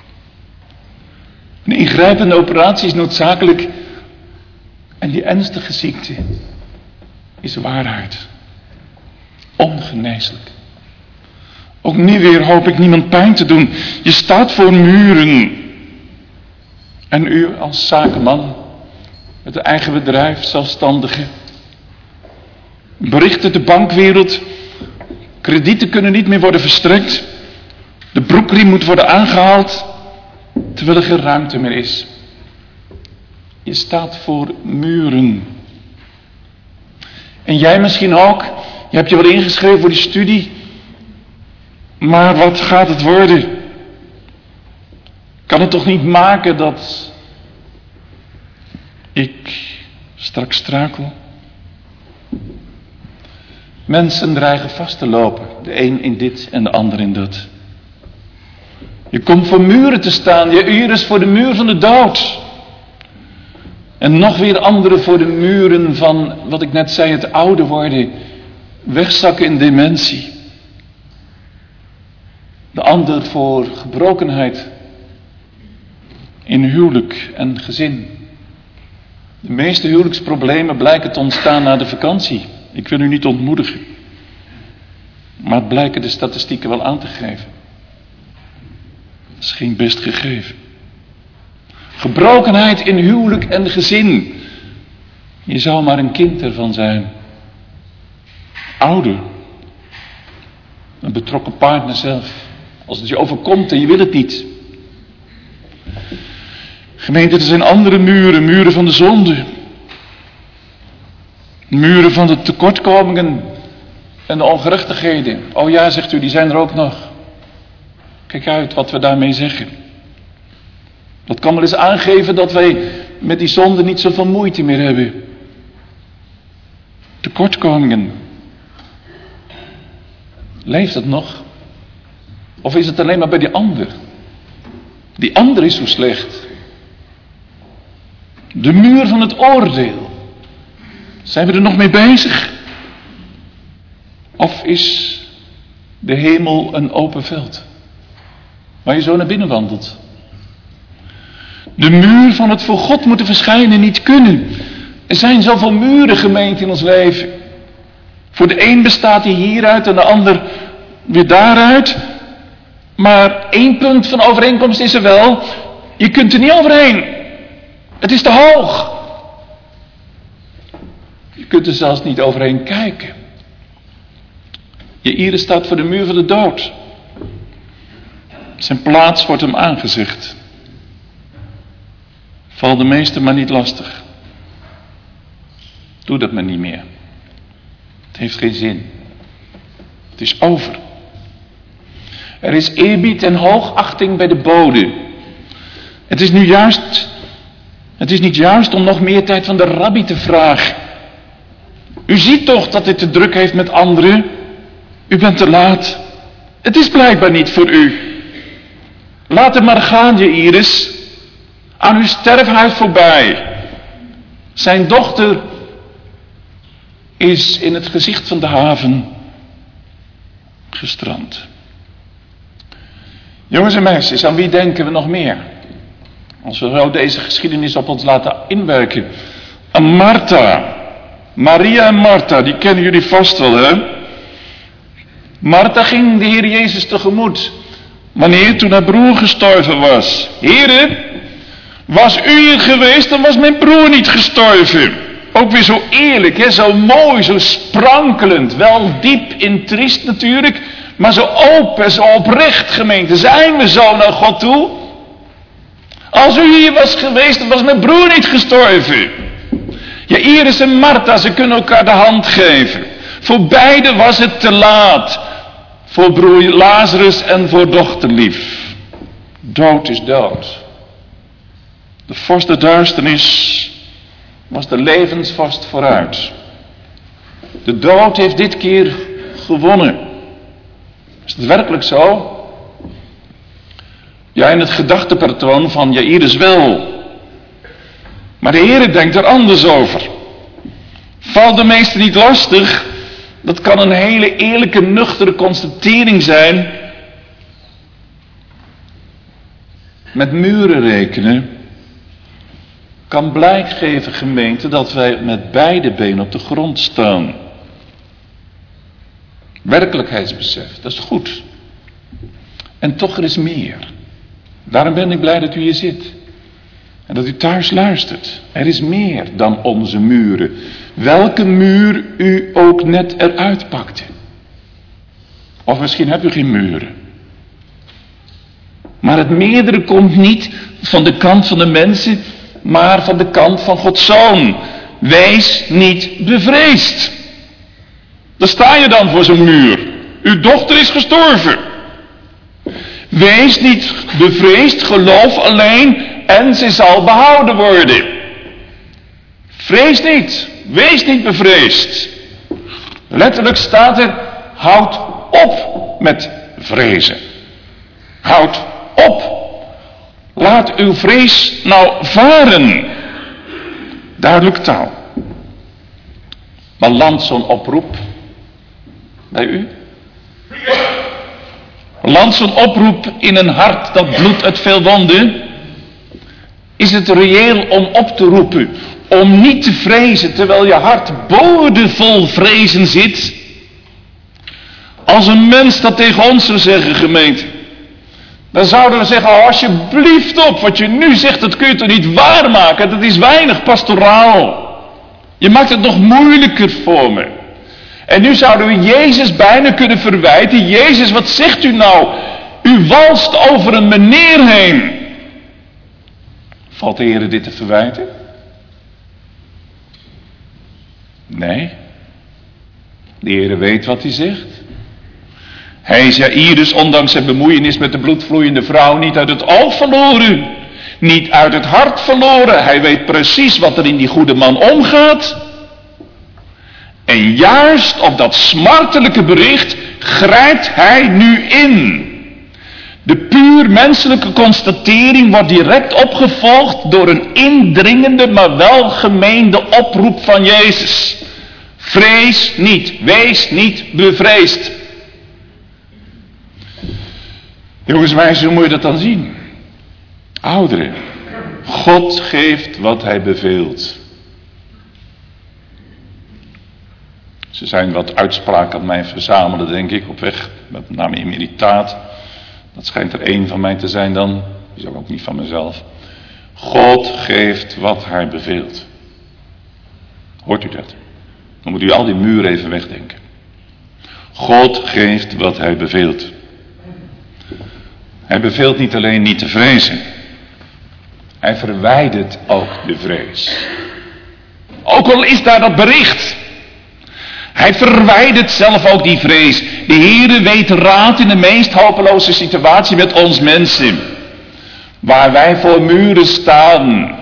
B: Een ingrijpende operatie is noodzakelijk. En die ernstige ziekte is waarheid. Ongeneeslijk. Ook nu weer hoop ik niemand pijn te doen. Je staat voor muren. En u als zakenman, met een eigen bedrijf, zelfstandige. Bericht uit de bankwereld. Kredieten kunnen niet meer worden verstrekt. De broekriem moet worden aangehaald. Terwijl er geen ruimte meer is. Je staat voor muren. En jij misschien ook. Je hebt je wel ingeschreven voor die studie. Maar wat gaat het worden? Kan het toch niet maken dat ik straks struikel? Mensen dreigen vast te lopen. De een in dit en de ander in dat. Je komt voor muren te staan. Je uur is voor de muur van de dood. En nog weer anderen voor de muren van, wat ik net zei, het ouder worden. Wegzakken in dementie. De ander voor gebrokenheid in huwelijk en gezin. De meeste huwelijksproblemen blijken te ontstaan na de vakantie. Ik wil u niet ontmoedigen. Maar het blijken de statistieken wel aan te geven. Dat is geen best gegeven. Gebrokenheid in huwelijk en gezin. Je zou maar een kind ervan zijn. Ouder. Een betrokken partner zelf. Als het je overkomt en je wil het niet. Gemeente, er zijn andere muren. Muren van de zonde. Muren van de tekortkomingen. En de ongerechtigheden. Oh ja, zegt u, die zijn er ook nog. Kijk uit wat we daarmee zeggen. Dat kan wel eens aangeven dat wij met die zonde niet zoveel moeite meer hebben. Tekortkomingen. Leeft het nog? Of is het alleen maar bij die ander? Die ander is zo slecht. De muur van het oordeel. Zijn we er nog mee bezig? Of is de hemel een open veld? Waar je zo naar binnen wandelt. de muur van het voor God moeten verschijnen niet kunnen. Er zijn zoveel muren, gemeente, in ons leven. Voor de een bestaat die hieruit en de ander weer daaruit. Maar één punt van overeenkomst is er wel. Je kunt er niet overheen. Het is te hoog. Je kunt er zelfs niet overheen kijken. Jaïrus staat voor de muur van de dood. Zijn plaats wordt hem aangezegd. Val de meesten maar niet lastig. Doe dat maar niet meer. Het heeft geen zin. Het is over. Er is eerbied en hoogachting bij de bode. Het is nu juist, het is niet juist om nog meer tijd van de rabbi te vragen. U ziet toch dat dit te druk heeft met anderen? U bent te laat. Het is blijkbaar niet voor u. Laat hem maar gaan, Jaïrus. Aan uw sterfhuis voorbij. Zijn dochter is in het gezicht van de haven gestrand. Jongens en meisjes, aan wie denken we nog meer? Als we zo deze geschiedenis op ons laten inwerken. Aan Martha. Maria en Martha, die kennen jullie vast wel, hè? Martha ging de Heer Jezus tegemoet. Wanneer? Toen haar broer gestorven was. Heere, was u hier geweest, dan was mijn broer niet gestorven. Ook weer zo eerlijk, hè? Zo mooi, zo sprankelend. Wel diep in triest natuurlijk, maar zo open, zo oprecht, gemeente. Zijn we zo naar God toe? Als u hier was geweest, dan was mijn broer niet gestorven. Ja, Iris en Martha, ze kunnen elkaar de hand geven. Voor beiden was het te laat. Voor broer Lazarus en voor dochterlief. Dood is dood. De vorst der duisternis was de levensvorst vooruit. De dood heeft dit keer gewonnen. Is het werkelijk zo? Ja, in het gedachtepatroon van Jaïrus wel. Maar de Heer denkt er anders over. Valt de meester niet lastig? Dat kan een hele eerlijke, nuchtere constatering zijn. Met muren rekenen kan blijk geven, gemeente, dat wij met beide benen op de grond staan. Werkelijkheidsbesef, dat is goed. En toch er is meer. Daarom ben ik blij dat u hier zit. En dat u thuis luistert. Er is meer dan onze muren. Welke muur u ook net eruit pakte. Of misschien hebt u geen muren. Maar het meerdere komt niet van de kant van de mensen, maar van de kant van Gods Zoon. Wees niet bevreesd. Daar sta je dan voor zo'n muur. Uw dochter is gestorven. Wees niet bevreesd, geloof alleen en ze zal behouden worden. Vrees niet, wees niet bevreesd. Letterlijk staat er, houd op met vrezen. Houd op. Laat uw vrees nou varen. Duidelijk taal. Maar landt zo'n oproep bij u? Landt zo'n oproep in een hart dat bloedt uit veel wonden? Is het reëel om op te roepen, om niet te vrezen terwijl je hart boordevol vrezen zit? Als een mens dat tegen ons zou zeggen, gemeente, dan zouden we zeggen, oh, alsjeblieft op, wat je nu zegt, dat kun je toch niet waarmaken, dat is weinig pastoraal. Je maakt het nog moeilijker voor me. En nu zouden we Jezus bijna kunnen verwijten. Jezus, wat zegt u nou? U walst over een meneer heen. Valt de Heer dit te verwijten? Nee. De Heer weet wat hij zegt. Hij is Jaïrus, ondanks zijn bemoeienis met de bloedvloeiende vrouw, niet uit het oog verloren. Niet uit het hart verloren. Hij weet precies wat er in die goede man omgaat. En juist op dat smartelijke bericht grijpt hij nu in. De puur menselijke constatering wordt direct opgevolgd door een indringende, maar wel gemeende oproep van Jezus. Vrees niet, wees niet bevreesd. Jongens, meisjes, hoe moet je dat dan zien? Ouderen, God geeft wat hij beveelt. Ze zijn wat uitspraken aan mij verzamelen, denk ik, op weg, met name in meditaat. Dat schijnt er één van mij te zijn dan, die is ook niet van mezelf. God geeft wat hij beveelt. Hoort u dat? Dan moet u al die muren even wegdenken. God geeft wat hij beveelt. Hij beveelt niet alleen niet te vrezen. Hij verwijdert ook de vrees. Ook al is daar dat bericht. Hij verwijdert zelf ook die vrees. De Heere weet raad in de meest hopeloze situatie met ons mensen. Waar wij voor muren staan.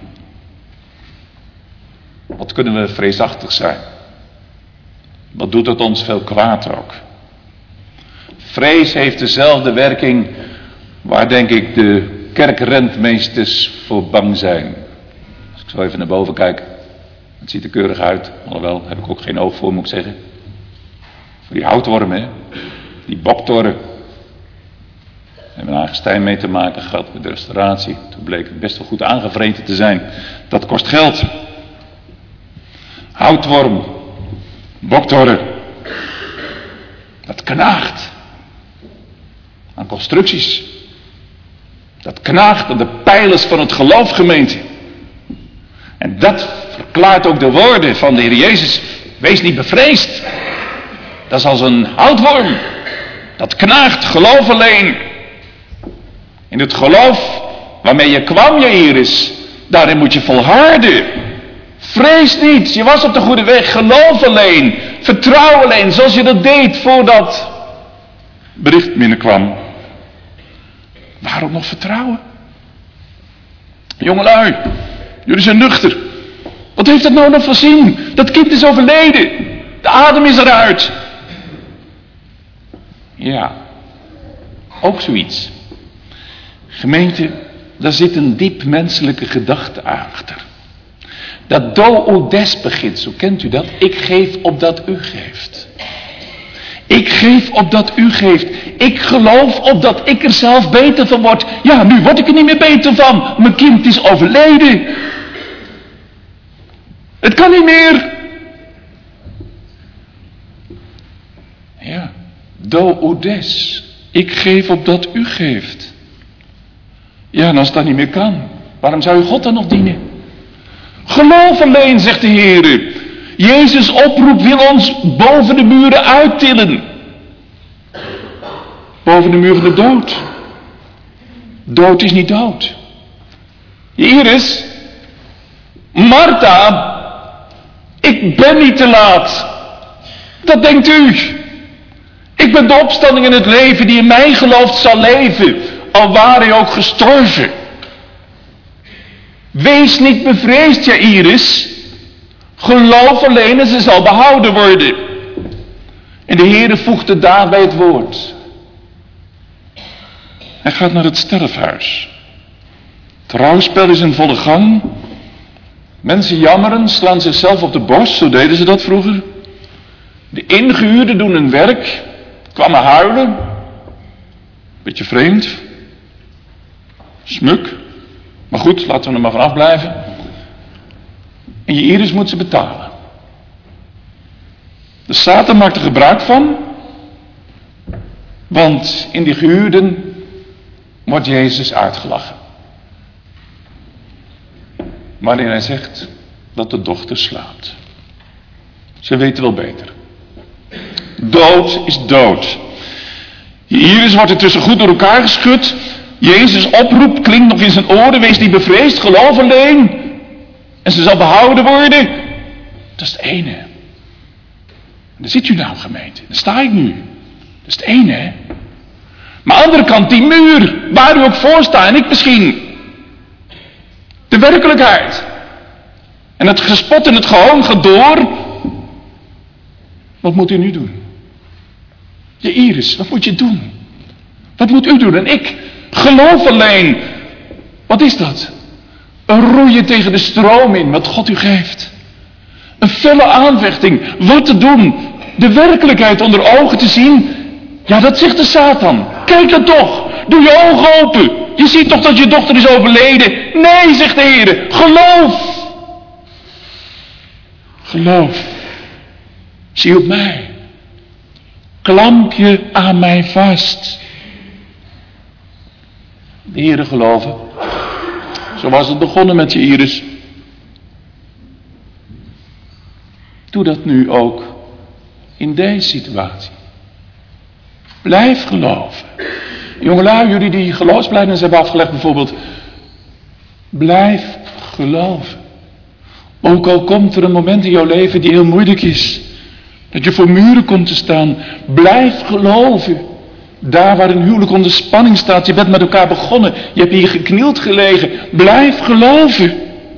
B: Wat kunnen we vreesachtig zijn? Wat doet het ons veel kwaad ook? Vrees heeft dezelfde werking waar denk ik de kerkrentmeesters voor bang zijn. Als ik zo even naar boven kijk. Het ziet er keurig uit. Alhoewel, daar heb ik ook geen oog voor, moet ik zeggen. Voor die houtwormen, hè. Die boktorren. We hebben een Agestijn mee te maken gehad met de restauratie. Toen bleek het best wel goed aangevreten te zijn. Dat kost geld. Houtworm. Boktorren. Dat knaagt. Aan constructies. Dat knaagt aan de pijlers van het geloof, gemeente. En dat verklaart ook de woorden van de Heer Jezus. Wees niet bevreesd. Dat is als een houtworm. Dat knaagt, geloof alleen. In het geloof waarmee je kwam, Jairus, daarin moet je volharden. Vrees niet, je was op de goede weg. Geloof alleen, vertrouw alleen, zoals je dat deed voordat bericht binnenkwam. Waarom nog vertrouwen? Jongelui, jullie zijn nuchter. Wat heeft dat nou nog voor zin? Dat kind is overleden. De adem is eruit. Ja, ook zoiets. Gemeente, daar zit een diep menselijke gedachte achter. Dat do ut des beginsel, kent u dat? Ik geef opdat u geeft. Ik geef opdat u geeft. Ik geloof opdat ik er zelf beter van word. Ja, nu word ik er niet meer beter van. Mijn kind is overleden. Het kan niet meer. Ja, do ut des. Ik geef opdat u geeft. Ja, en als dat niet meer kan, waarom zou u God dan nog dienen? Geloof alleen, zegt de Heer. Jezus' oproep wil ons boven de muren uittillen. Boven de muren de dood. Dood is niet dood. Iris, Martha, ik ben niet te laat. Dat denkt u. Ik ben de opstanding in het leven die in mij gelooft zal leven, al ware hij ook gestorven. Wees niet bevreesd, Jairus. Geloof alleen en ze zal behouden worden. En de Heere voegde daarbij het woord. Hij gaat naar het sterfhuis. Het rouwspel is in volle gang. Mensen jammeren, slaan zichzelf op de borst, zo deden ze dat vroeger. De ingehuurden doen hun werk, kwamen huilen. Beetje vreemd. Smuk. Maar goed, laten we er maar vanaf blijven. En Jairus moet ze betalen. De Satan maakt er gebruik van. Want in die gehuurden wordt Jezus uitgelachen. Wanneer hij zegt dat de dochter slaapt. Ze weten wel beter. Dood is dood. Jairus wordt er tussen goed door elkaar geschud. Jezus' oproep klinkt nog in zijn oren. Wees niet bevreesd, geloof alleen. En ze zal behouden worden. Dat is het ene. En daar zit u nou, gemeente. Daar sta ik nu. Dat is het ene, hè. Maar aan de andere kant, die muur, waar u ook voor staat, en ik misschien. De werkelijkheid. En het gespot en het gehoon gaat door. Wat moet u nu doen? Jairus, wat moet je doen? Wat moet u doen? En ik geloof alleen. Wat is dat? Een roeien tegen de stroom in, wat God u geeft. Een felle aanvechting. Wat te doen? De werkelijkheid onder ogen te zien. Ja, dat zegt de Satan. Kijk dan toch. Doe je ogen open. Je ziet toch dat je dochter is overleden. Nee, zegt de Heer. Geloof. Geloof. Zie op mij. Klamp je aan mij vast. De Heere geloven. Zo was het begonnen met je, Iris. Doe dat nu ook in deze situatie. Blijf geloven. Jongelui, jullie die geloofsbelijdenis hebben afgelegd bijvoorbeeld. Blijf geloven. Ook al komt er een moment in jouw leven die heel moeilijk is. Dat je voor muren komt te staan. Blijf geloven. Daar waar een huwelijk onder spanning staat. Je bent met elkaar begonnen. Je hebt hier geknield gelegen. Blijf geloven.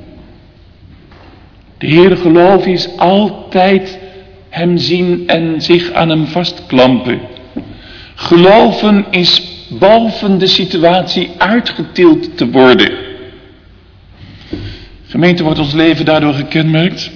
B: De Heere geloven is altijd hem zien en zich aan hem vastklampen. Geloven is boven de situatie uitgetild te worden. Gemeente, wordt ons leven daardoor gekenmerkt?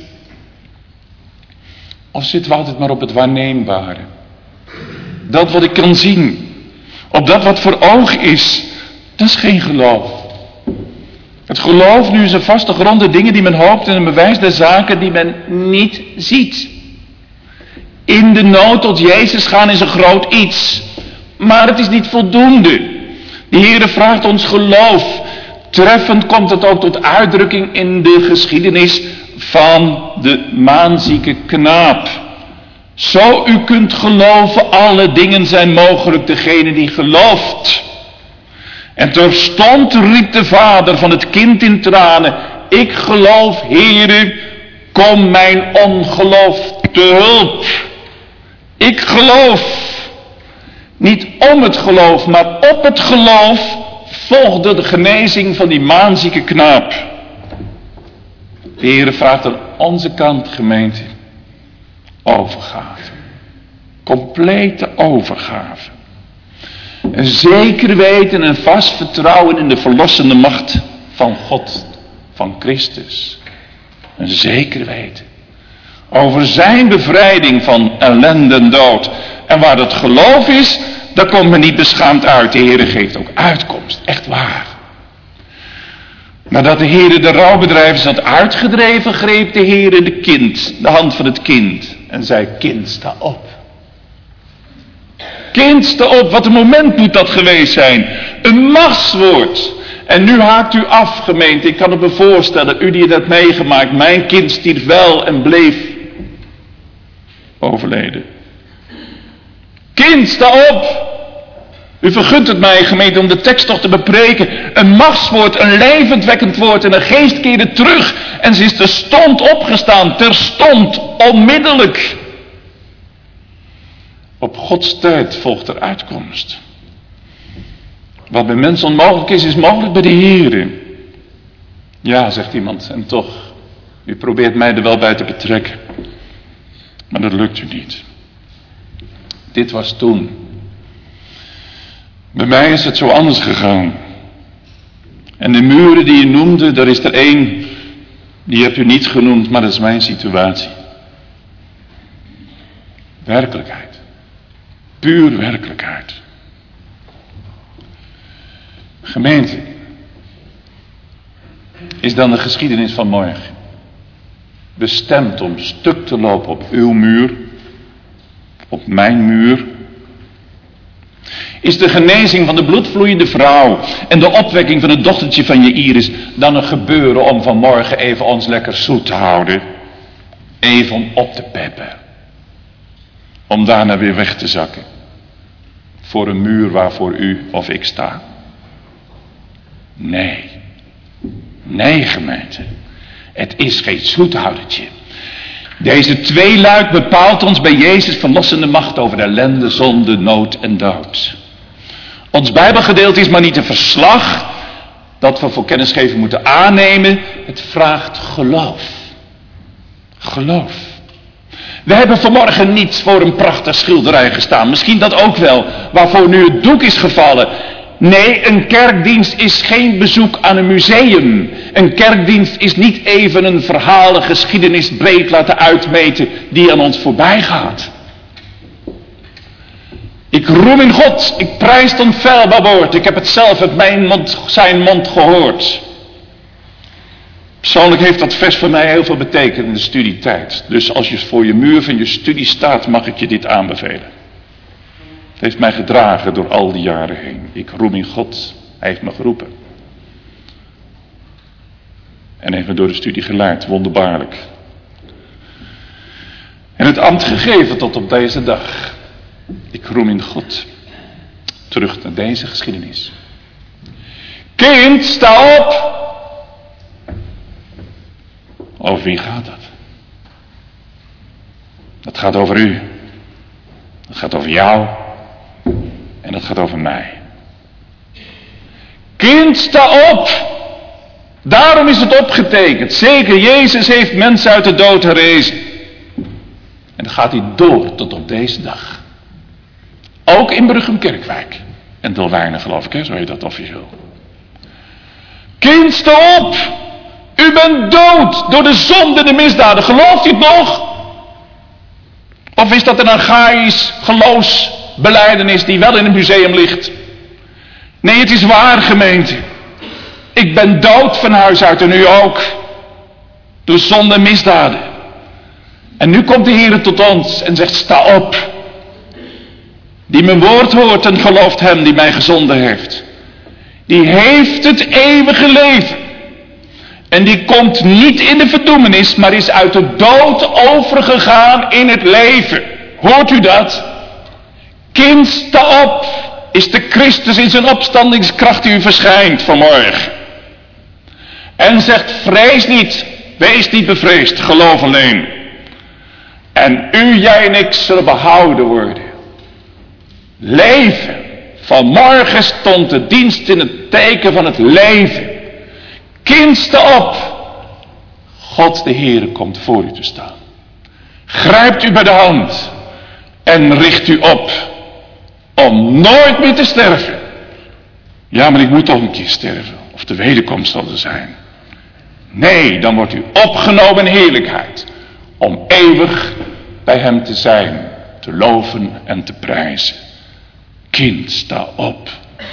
B: Of zitten we altijd maar op het waarneembare? Dat wat ik kan zien. Op dat wat voor oog is. Dat is geen geloof. Het geloof nu is een vaste grond, de dingen die men hoopt en een bewijs der zaken die men niet ziet. In de nood tot Jezus gaan is een groot iets. Maar het is niet voldoende. De Heere vraagt ons geloof. Treffend komt het ook tot uitdrukking in de geschiedenis van de maanzieke knaap. Zo u kunt geloven, alle dingen zijn mogelijk degene die gelooft. En terstond riep de vader van het kind in tranen: ik geloof, Heere, kom mijn ongeloof te hulp. Ik geloof. Niet om het geloof, maar op het geloof volgde de genezing van die maanzieke knaap. De Heere vraagt aan onze kant, gemeente, overgave. Complete overgave. Een zeker weten en vast vertrouwen in de verlossende macht van God, van Christus. Een zeker weten. Over zijn bevrijding van ellende en dood. En waar dat geloof is, daar komt men niet beschaamd uit. De Heere geeft ook uitkomst, echt waar. Nadat de Heere de rouwbedrijvers had uitgedreven, greep de Heere de kind, de hand van het kind. En zei: kind, sta op. Kind, sta op, wat een moment moet dat geweest zijn. Een machtswoord. En nu haakt u af, gemeente. Ik kan het me voorstellen, u die het hebt meegemaakt. Mijn kind stierf wel en bleef overleden. Kind, sta op. U vergunt het mij, gemeente, om de tekst toch te bepreken. Een machtswoord, een levendwekkend woord. En de geest keerde terug. En ze is terstond opgestaan. Terstond, onmiddellijk. Op Gods tijd volgt er uitkomst. Wat bij mensen onmogelijk is, is mogelijk bij de Heere. Ja, zegt iemand, en toch, u probeert mij er wel bij te betrekken. Maar dat lukt u niet. Dit was toen. Bij mij is het zo anders gegaan. En de muren die je noemde, daar is er één, die hebt u niet genoemd, maar dat is mijn situatie. Werkelijkheid. Puur werkelijkheid. Gemeente, is dan de geschiedenis van morgen bestemd om stuk te lopen op uw muur, op mijn muur? Is de genezing van de bloedvloeiende vrouw en de opwekking van het dochtertje van je Iris dan een gebeuren om vanmorgen even ons lekker zoet te houden? Even om op te peppen. Om daarna weer weg te zakken. Voor een muur waarvoor u of ik sta. Nee. Nee, gemeente. Het is geen zoethoudertje. Deze tweeluik bepaalt ons bij Jezus verlossende macht over de ellende, zonde, nood en dood. Ons Bijbelgedeelte is maar niet een verslag dat we voor kennisgeving moeten aannemen. Het vraagt geloof. Geloof. We hebben vanmorgen niet voor een prachtig schilderij gestaan. Misschien dat ook wel, waarvoor nu het doek is gevallen. Nee, een kerkdienst is geen bezoek aan een museum. Een kerkdienst is niet even een verhaal, een geschiedenis breed laten uitmeten die aan ons voorbij gaat. Ik roem in God, ik prijs het onfeilbaar woord. Ik heb het zelf uit mijn mond, zijn mond gehoord. Persoonlijk heeft dat vers voor mij heel veel betekend in de studietijd. Dus als je voor je muur van je studie staat, mag ik je dit aanbevelen. Het heeft mij gedragen door al die jaren heen. Ik roem in God, hij heeft me geroepen. En heeft me door de studie geleid, wonderbaarlijk. En het ambt gegeven tot op deze dag. Ik roem in God. Terug naar deze geschiedenis. Kind, sta op! Over wie gaat dat? Dat gaat over u. Dat gaat over jou. En dat gaat over mij. Kind, sta op! Daarom is het opgetekend. Zeker, Jezus heeft mensen uit de dood herrezen. En dat gaat hij door tot op deze dag. Ook in Bruchem-Kerkwijk. En Dolwijnen geloof ik, hè? Zo heet dat officieel. Kind, sta op! U bent dood door de zonde en de misdaden. Gelooft u het nog? Of is dat een archaïsch geloofsbelijdenis die wel in een museum ligt? Nee, het is waar, gemeente. Ik ben dood van huis uit en u ook. Door zonde en misdaden. En nu komt de Heer tot ons en zegt, sta op. Die mijn woord hoort en gelooft hem die mij gezonden heeft. Die heeft het eeuwige leven. En die komt niet in de verdoemenis, maar is uit de dood overgegaan in het leven. Hoort u dat? Kind, sta op. Is de Christus in zijn opstandingskracht die u verschijnt vanmorgen. En zegt, vrees niet, wees niet bevreesd, geloof alleen. En u, jij en ik zullen behouden worden. Leven. Vanmorgen stond de dienst in het teken van het leven. Kind, sta op. God de Heere komt voor u te staan. Grijpt u bij de hand en richt u op om nooit meer te sterven. Ja, maar ik moet toch een keer sterven, of de wederkomst zal er zijn. Nee, dan wordt u opgenomen in heerlijkheid, om eeuwig bij hem te zijn, te loven en te prijzen. Kind, sta op.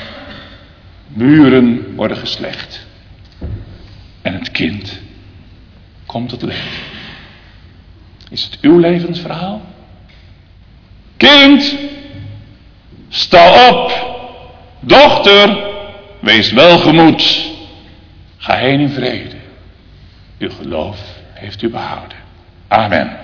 B: Muren worden geslecht. En het kind komt tot leven. Is het uw levensverhaal? Kind, sta op. Dochter, wees welgemoed. Ga heen in vrede. Uw geloof heeft u behouden. Amen.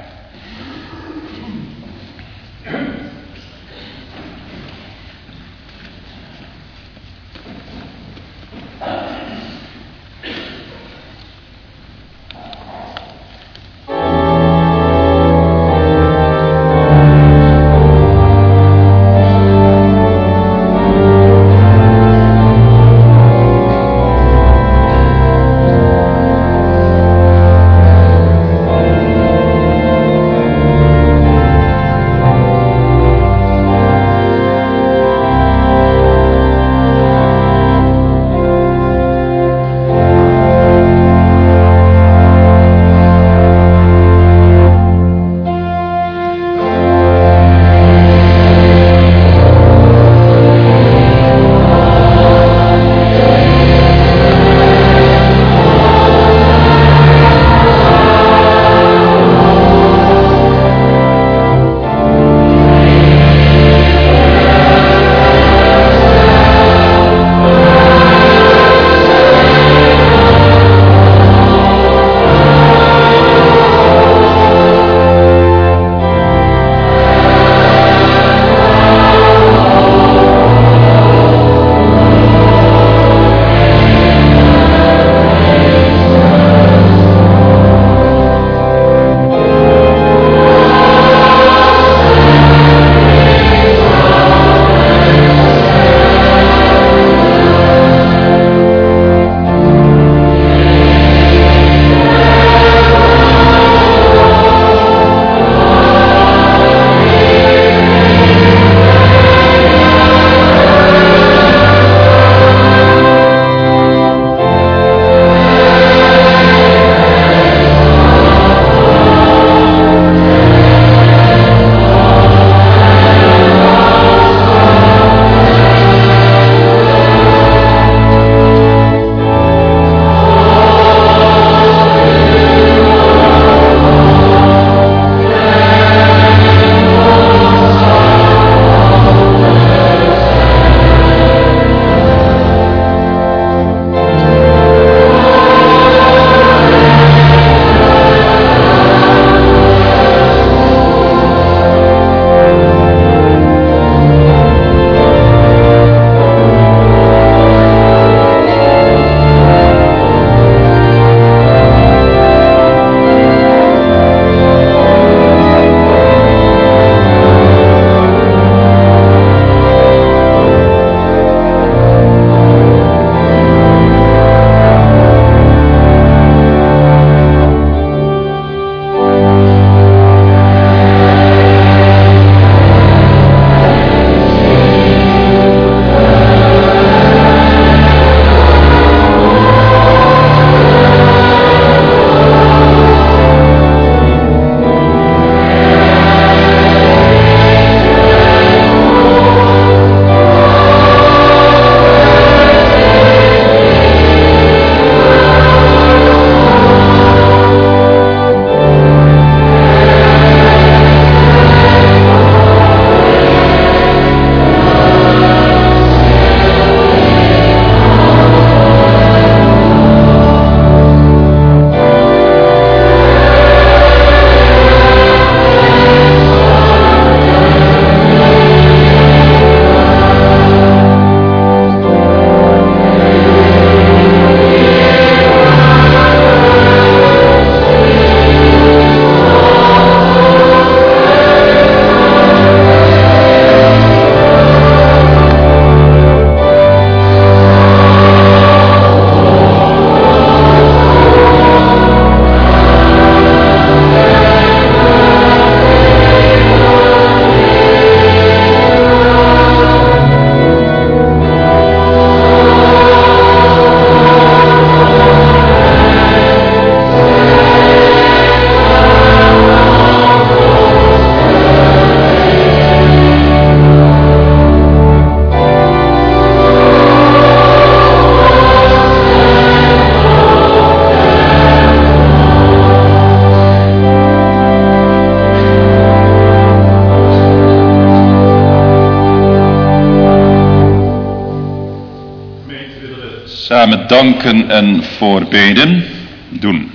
B: samen danken en voorbeden doen.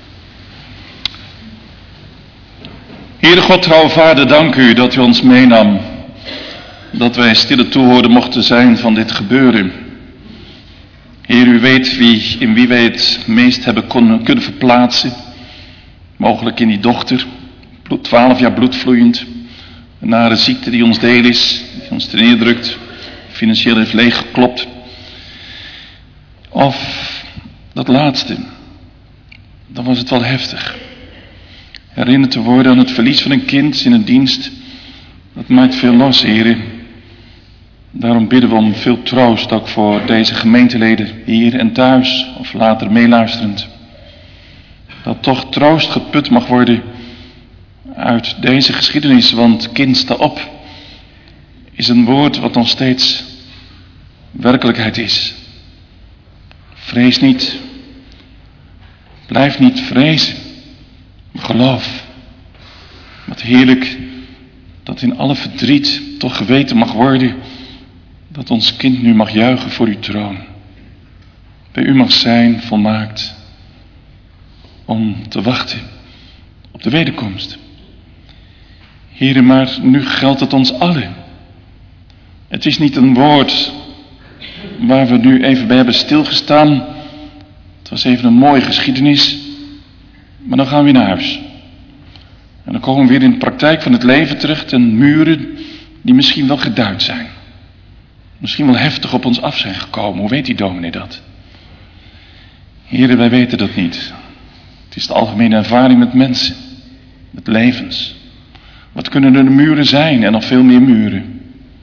B: Heere God, trouwe Vader, dank u dat u ons meenam. Dat wij stille toehoorder mochten zijn van dit gebeuren. Heer, u weet wie, in wie wij het meest hebben kon, kunnen verplaatsen. Mogelijk in die dochter, bloed, twaalf jaar bloedvloeiend. Een nare ziekte die ons deel is, die ons ten neerdrukt, financieel heeft leeggeklopt. Of dat laatste, dan was het wel heftig. Herinnerd te worden aan het verlies van een kind in een dienst, dat maakt veel los, heren. Daarom bidden we om veel troost, ook voor deze gemeenteleden hier en thuis, of later meeluisterend. Dat toch troost geput mag worden uit deze geschiedenis, want kind sta op is een woord wat nog steeds werkelijkheid is. Vrees niet, blijf niet vrezen, geloof. Wat heerlijk dat in alle verdriet toch geweten mag worden dat ons kind nu mag juichen voor uw troon. Bij u mag zijn volmaakt om te wachten op de wederkomst. Heren, maar nu geldt het ons allen. Het is niet een woord waar we nu even bij hebben stilgestaan. Het was even een mooie geschiedenis. Maar dan gaan we weer naar huis. En dan komen we weer in de praktijk van het leven terecht. En muren die misschien wel geduid zijn. Misschien wel heftig op ons af zijn gekomen. Hoe weet die dominee dat? Heren, wij weten dat niet. Het is de algemene ervaring met mensen. Met levens. Wat kunnen er de muren zijn en nog veel meer muren.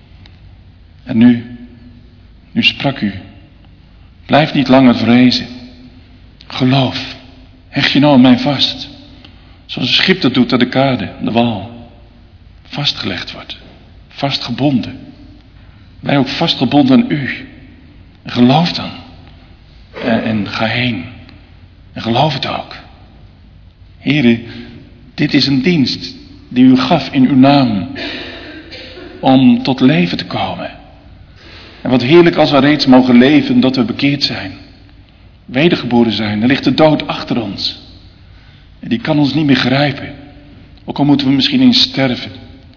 B: En nu, nu sprak u. Blijf niet langer vrezen. Geloof. Hecht je nou aan mij vast. Zoals een schip dat doet aan de kade, de wal. Vastgelegd wordt. Vastgebonden. Wij ook vastgebonden aan u. En geloof dan. En, en ga heen. En geloof het ook. Heren, dit is een dienst die u gaf in uw naam. Om tot leven te komen. En wat heerlijk als we reeds mogen leven dat we bekeerd zijn. Wedergeboren zijn. Er ligt de dood achter ons. En die kan ons niet meer grijpen. Ook al moeten we misschien eens sterven.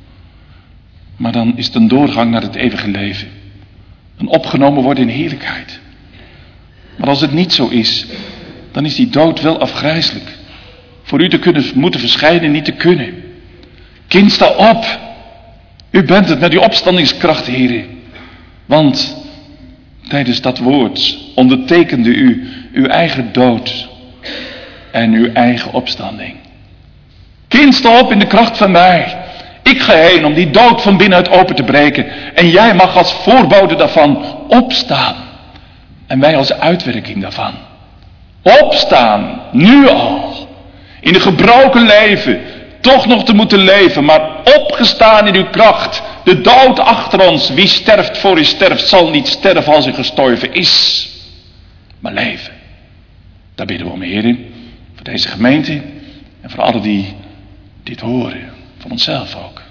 B: Maar dan is het een doorgang naar het eeuwige leven. Een opgenomen worden in heerlijkheid. Maar als het niet zo is, dan is die dood wel afgrijselijk. Voor u te kunnen moeten verschijnen, niet te kunnen. Kind, sta op. U bent het met uw opstandingskracht, heren. Want tijdens dat woord ondertekende u uw eigen dood en uw eigen opstanding. Kind, sta op in de kracht van mij. Ik ga heen om die dood van binnenuit open te breken. En jij mag als voorbode daarvan opstaan. En wij als uitwerking daarvan. Opstaan, nu al. In een gebroken leven. Toch nog te moeten leven, maar opgestaan in uw kracht. De dood achter ons. Wie sterft voor u sterft, zal niet sterven als hij gestorven is. Maar leven. Daar bidden we om, heren. Voor deze gemeente. En voor allen die dit horen. Voor onszelf ook.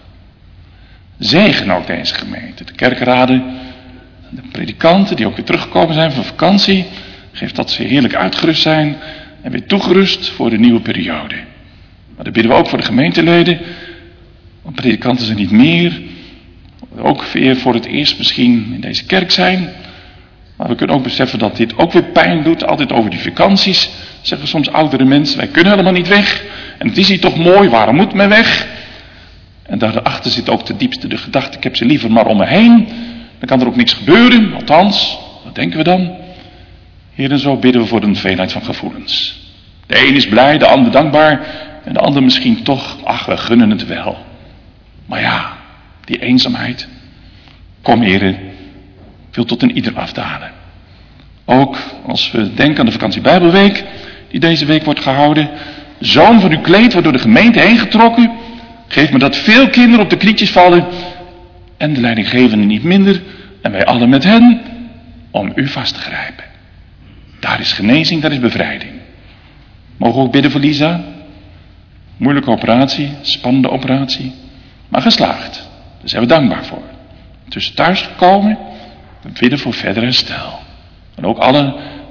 B: Zegen ook deze gemeente. De kerkraden. De predikanten die ook weer teruggekomen zijn van vakantie. Geef dat ze heerlijk uitgerust zijn. En weer toegerust voor de nieuwe periode. Maar dat bidden we ook voor de gemeenteleden. Want predikanten zijn niet meer. Ook weer voor het eerst misschien in deze kerk zijn. Maar we kunnen ook beseffen dat dit ook weer pijn doet. Altijd over die vakanties. Zeggen soms oudere mensen, wij kunnen helemaal niet weg. En het is hier toch mooi, waarom moet men weg? En daarachter zit ook de diepste de gedachte, ik heb ze liever maar om me heen. Dan kan er ook niks gebeuren, althans, wat denken we dan? Heer, en zo bidden we voor een veelheid van gevoelens. De een is blij, de ander dankbaar. En de ander misschien toch, ach, we gunnen het wel. Maar ja, die eenzaamheid. Kom, Heer, wil tot een ieder afdalen. Ook als we denken aan de vakantie Bijbelweek, die deze week wordt gehouden. Zoon van uw kleed wordt door de gemeente heen getrokken. Geef me dat veel kinderen op de knietjes vallen. En de leidinggevenden niet minder. En wij allen met hen. Om u vast te grijpen. Daar is genezing, daar is bevrijding. Mogen we ook bidden voor Lisa? Moeilijke operatie, spannende operatie. Maar geslaagd. Daar zijn we dankbaar voor. Tussen thuis gekomen. We bidden voor verder herstel. En ook allen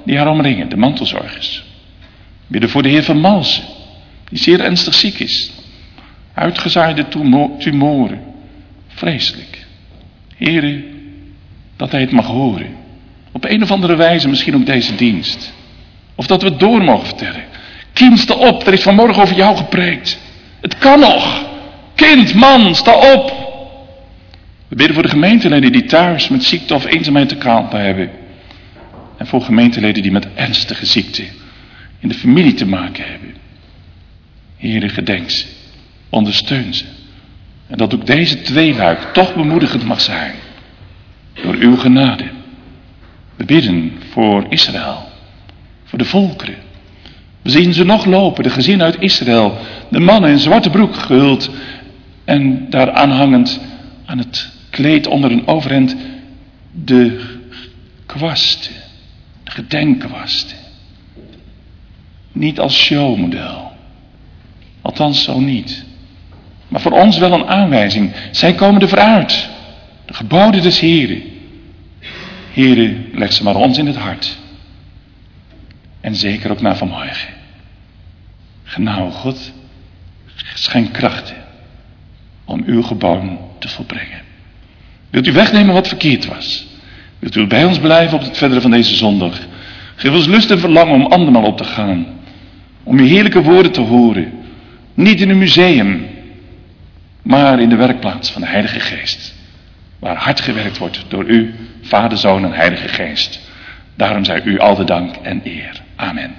B: die haar omringen, de mantelzorgers. Bidden voor de heer Van Malsen, die zeer ernstig ziek is. Uitgezaaide tumo- tumoren. Vreselijk. Heere, dat hij het mag horen. Op een of andere wijze misschien ook deze dienst. Of dat we het door mogen vertellen. Kind, sta op, er is vanmorgen over jou gepreekt. Het kan nog. Kind, man, sta op. We bidden voor de gemeenteleden die thuis met ziekte of eenzaamheid te kampen hebben. En voor gemeenteleden die met ernstige ziekte in de familie te maken hebben. Heere, gedenk ze. Ondersteun ze. En dat ook deze tweeluik toch bemoedigend mag zijn. Door uw genade. We bidden voor Israël. Voor de volkeren. We zien ze nog lopen, de gezinnen uit Israël. De mannen in zwarte broek gehuld. En daar aanhangend aan het kleed onder een overhemd. De kwasten. De gedenkkwasten. Niet als showmodel. Althans zo niet. Maar voor ons wel een aanwijzing. Zij komen er vooruit. De geboden des Heren. Here, leg ze maar ons in het hart. En zeker ook naar vanmorgen. Genade God, schenk krachten om uw geboden te volbrengen. Wilt u wegnemen wat verkeerd was? Wilt u bij ons blijven op het verdere van deze zondag? Geef ons lust en verlangen om andermaal op te gaan. Om uw heerlijke woorden te horen. Niet in een museum, maar in de werkplaats van de Heilige Geest. Waar hard gewerkt wordt door u, Vader, Zoon en Heilige Geest. Daarom zij u al de dank en eer. Amen.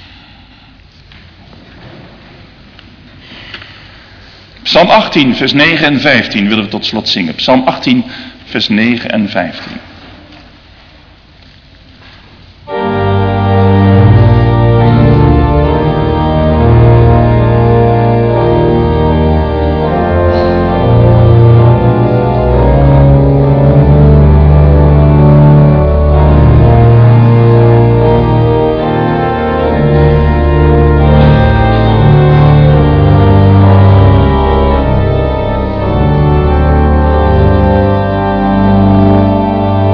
B: Psalm achttien, vers negen en vijftien willen we tot slot zingen. Psalm achttien, vers negen en vijftien.
C: Thank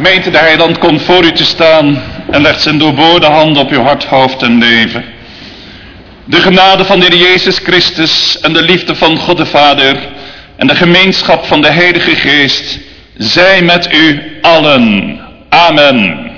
B: Gemeente, de Heiland komt voor u te staan en legt zijn doorboorde hand op uw hart, hoofd en leven. De genade van de Heer Jezus Christus en de liefde van God de Vader en de gemeenschap van de Heilige Geest zij met u allen. Amen.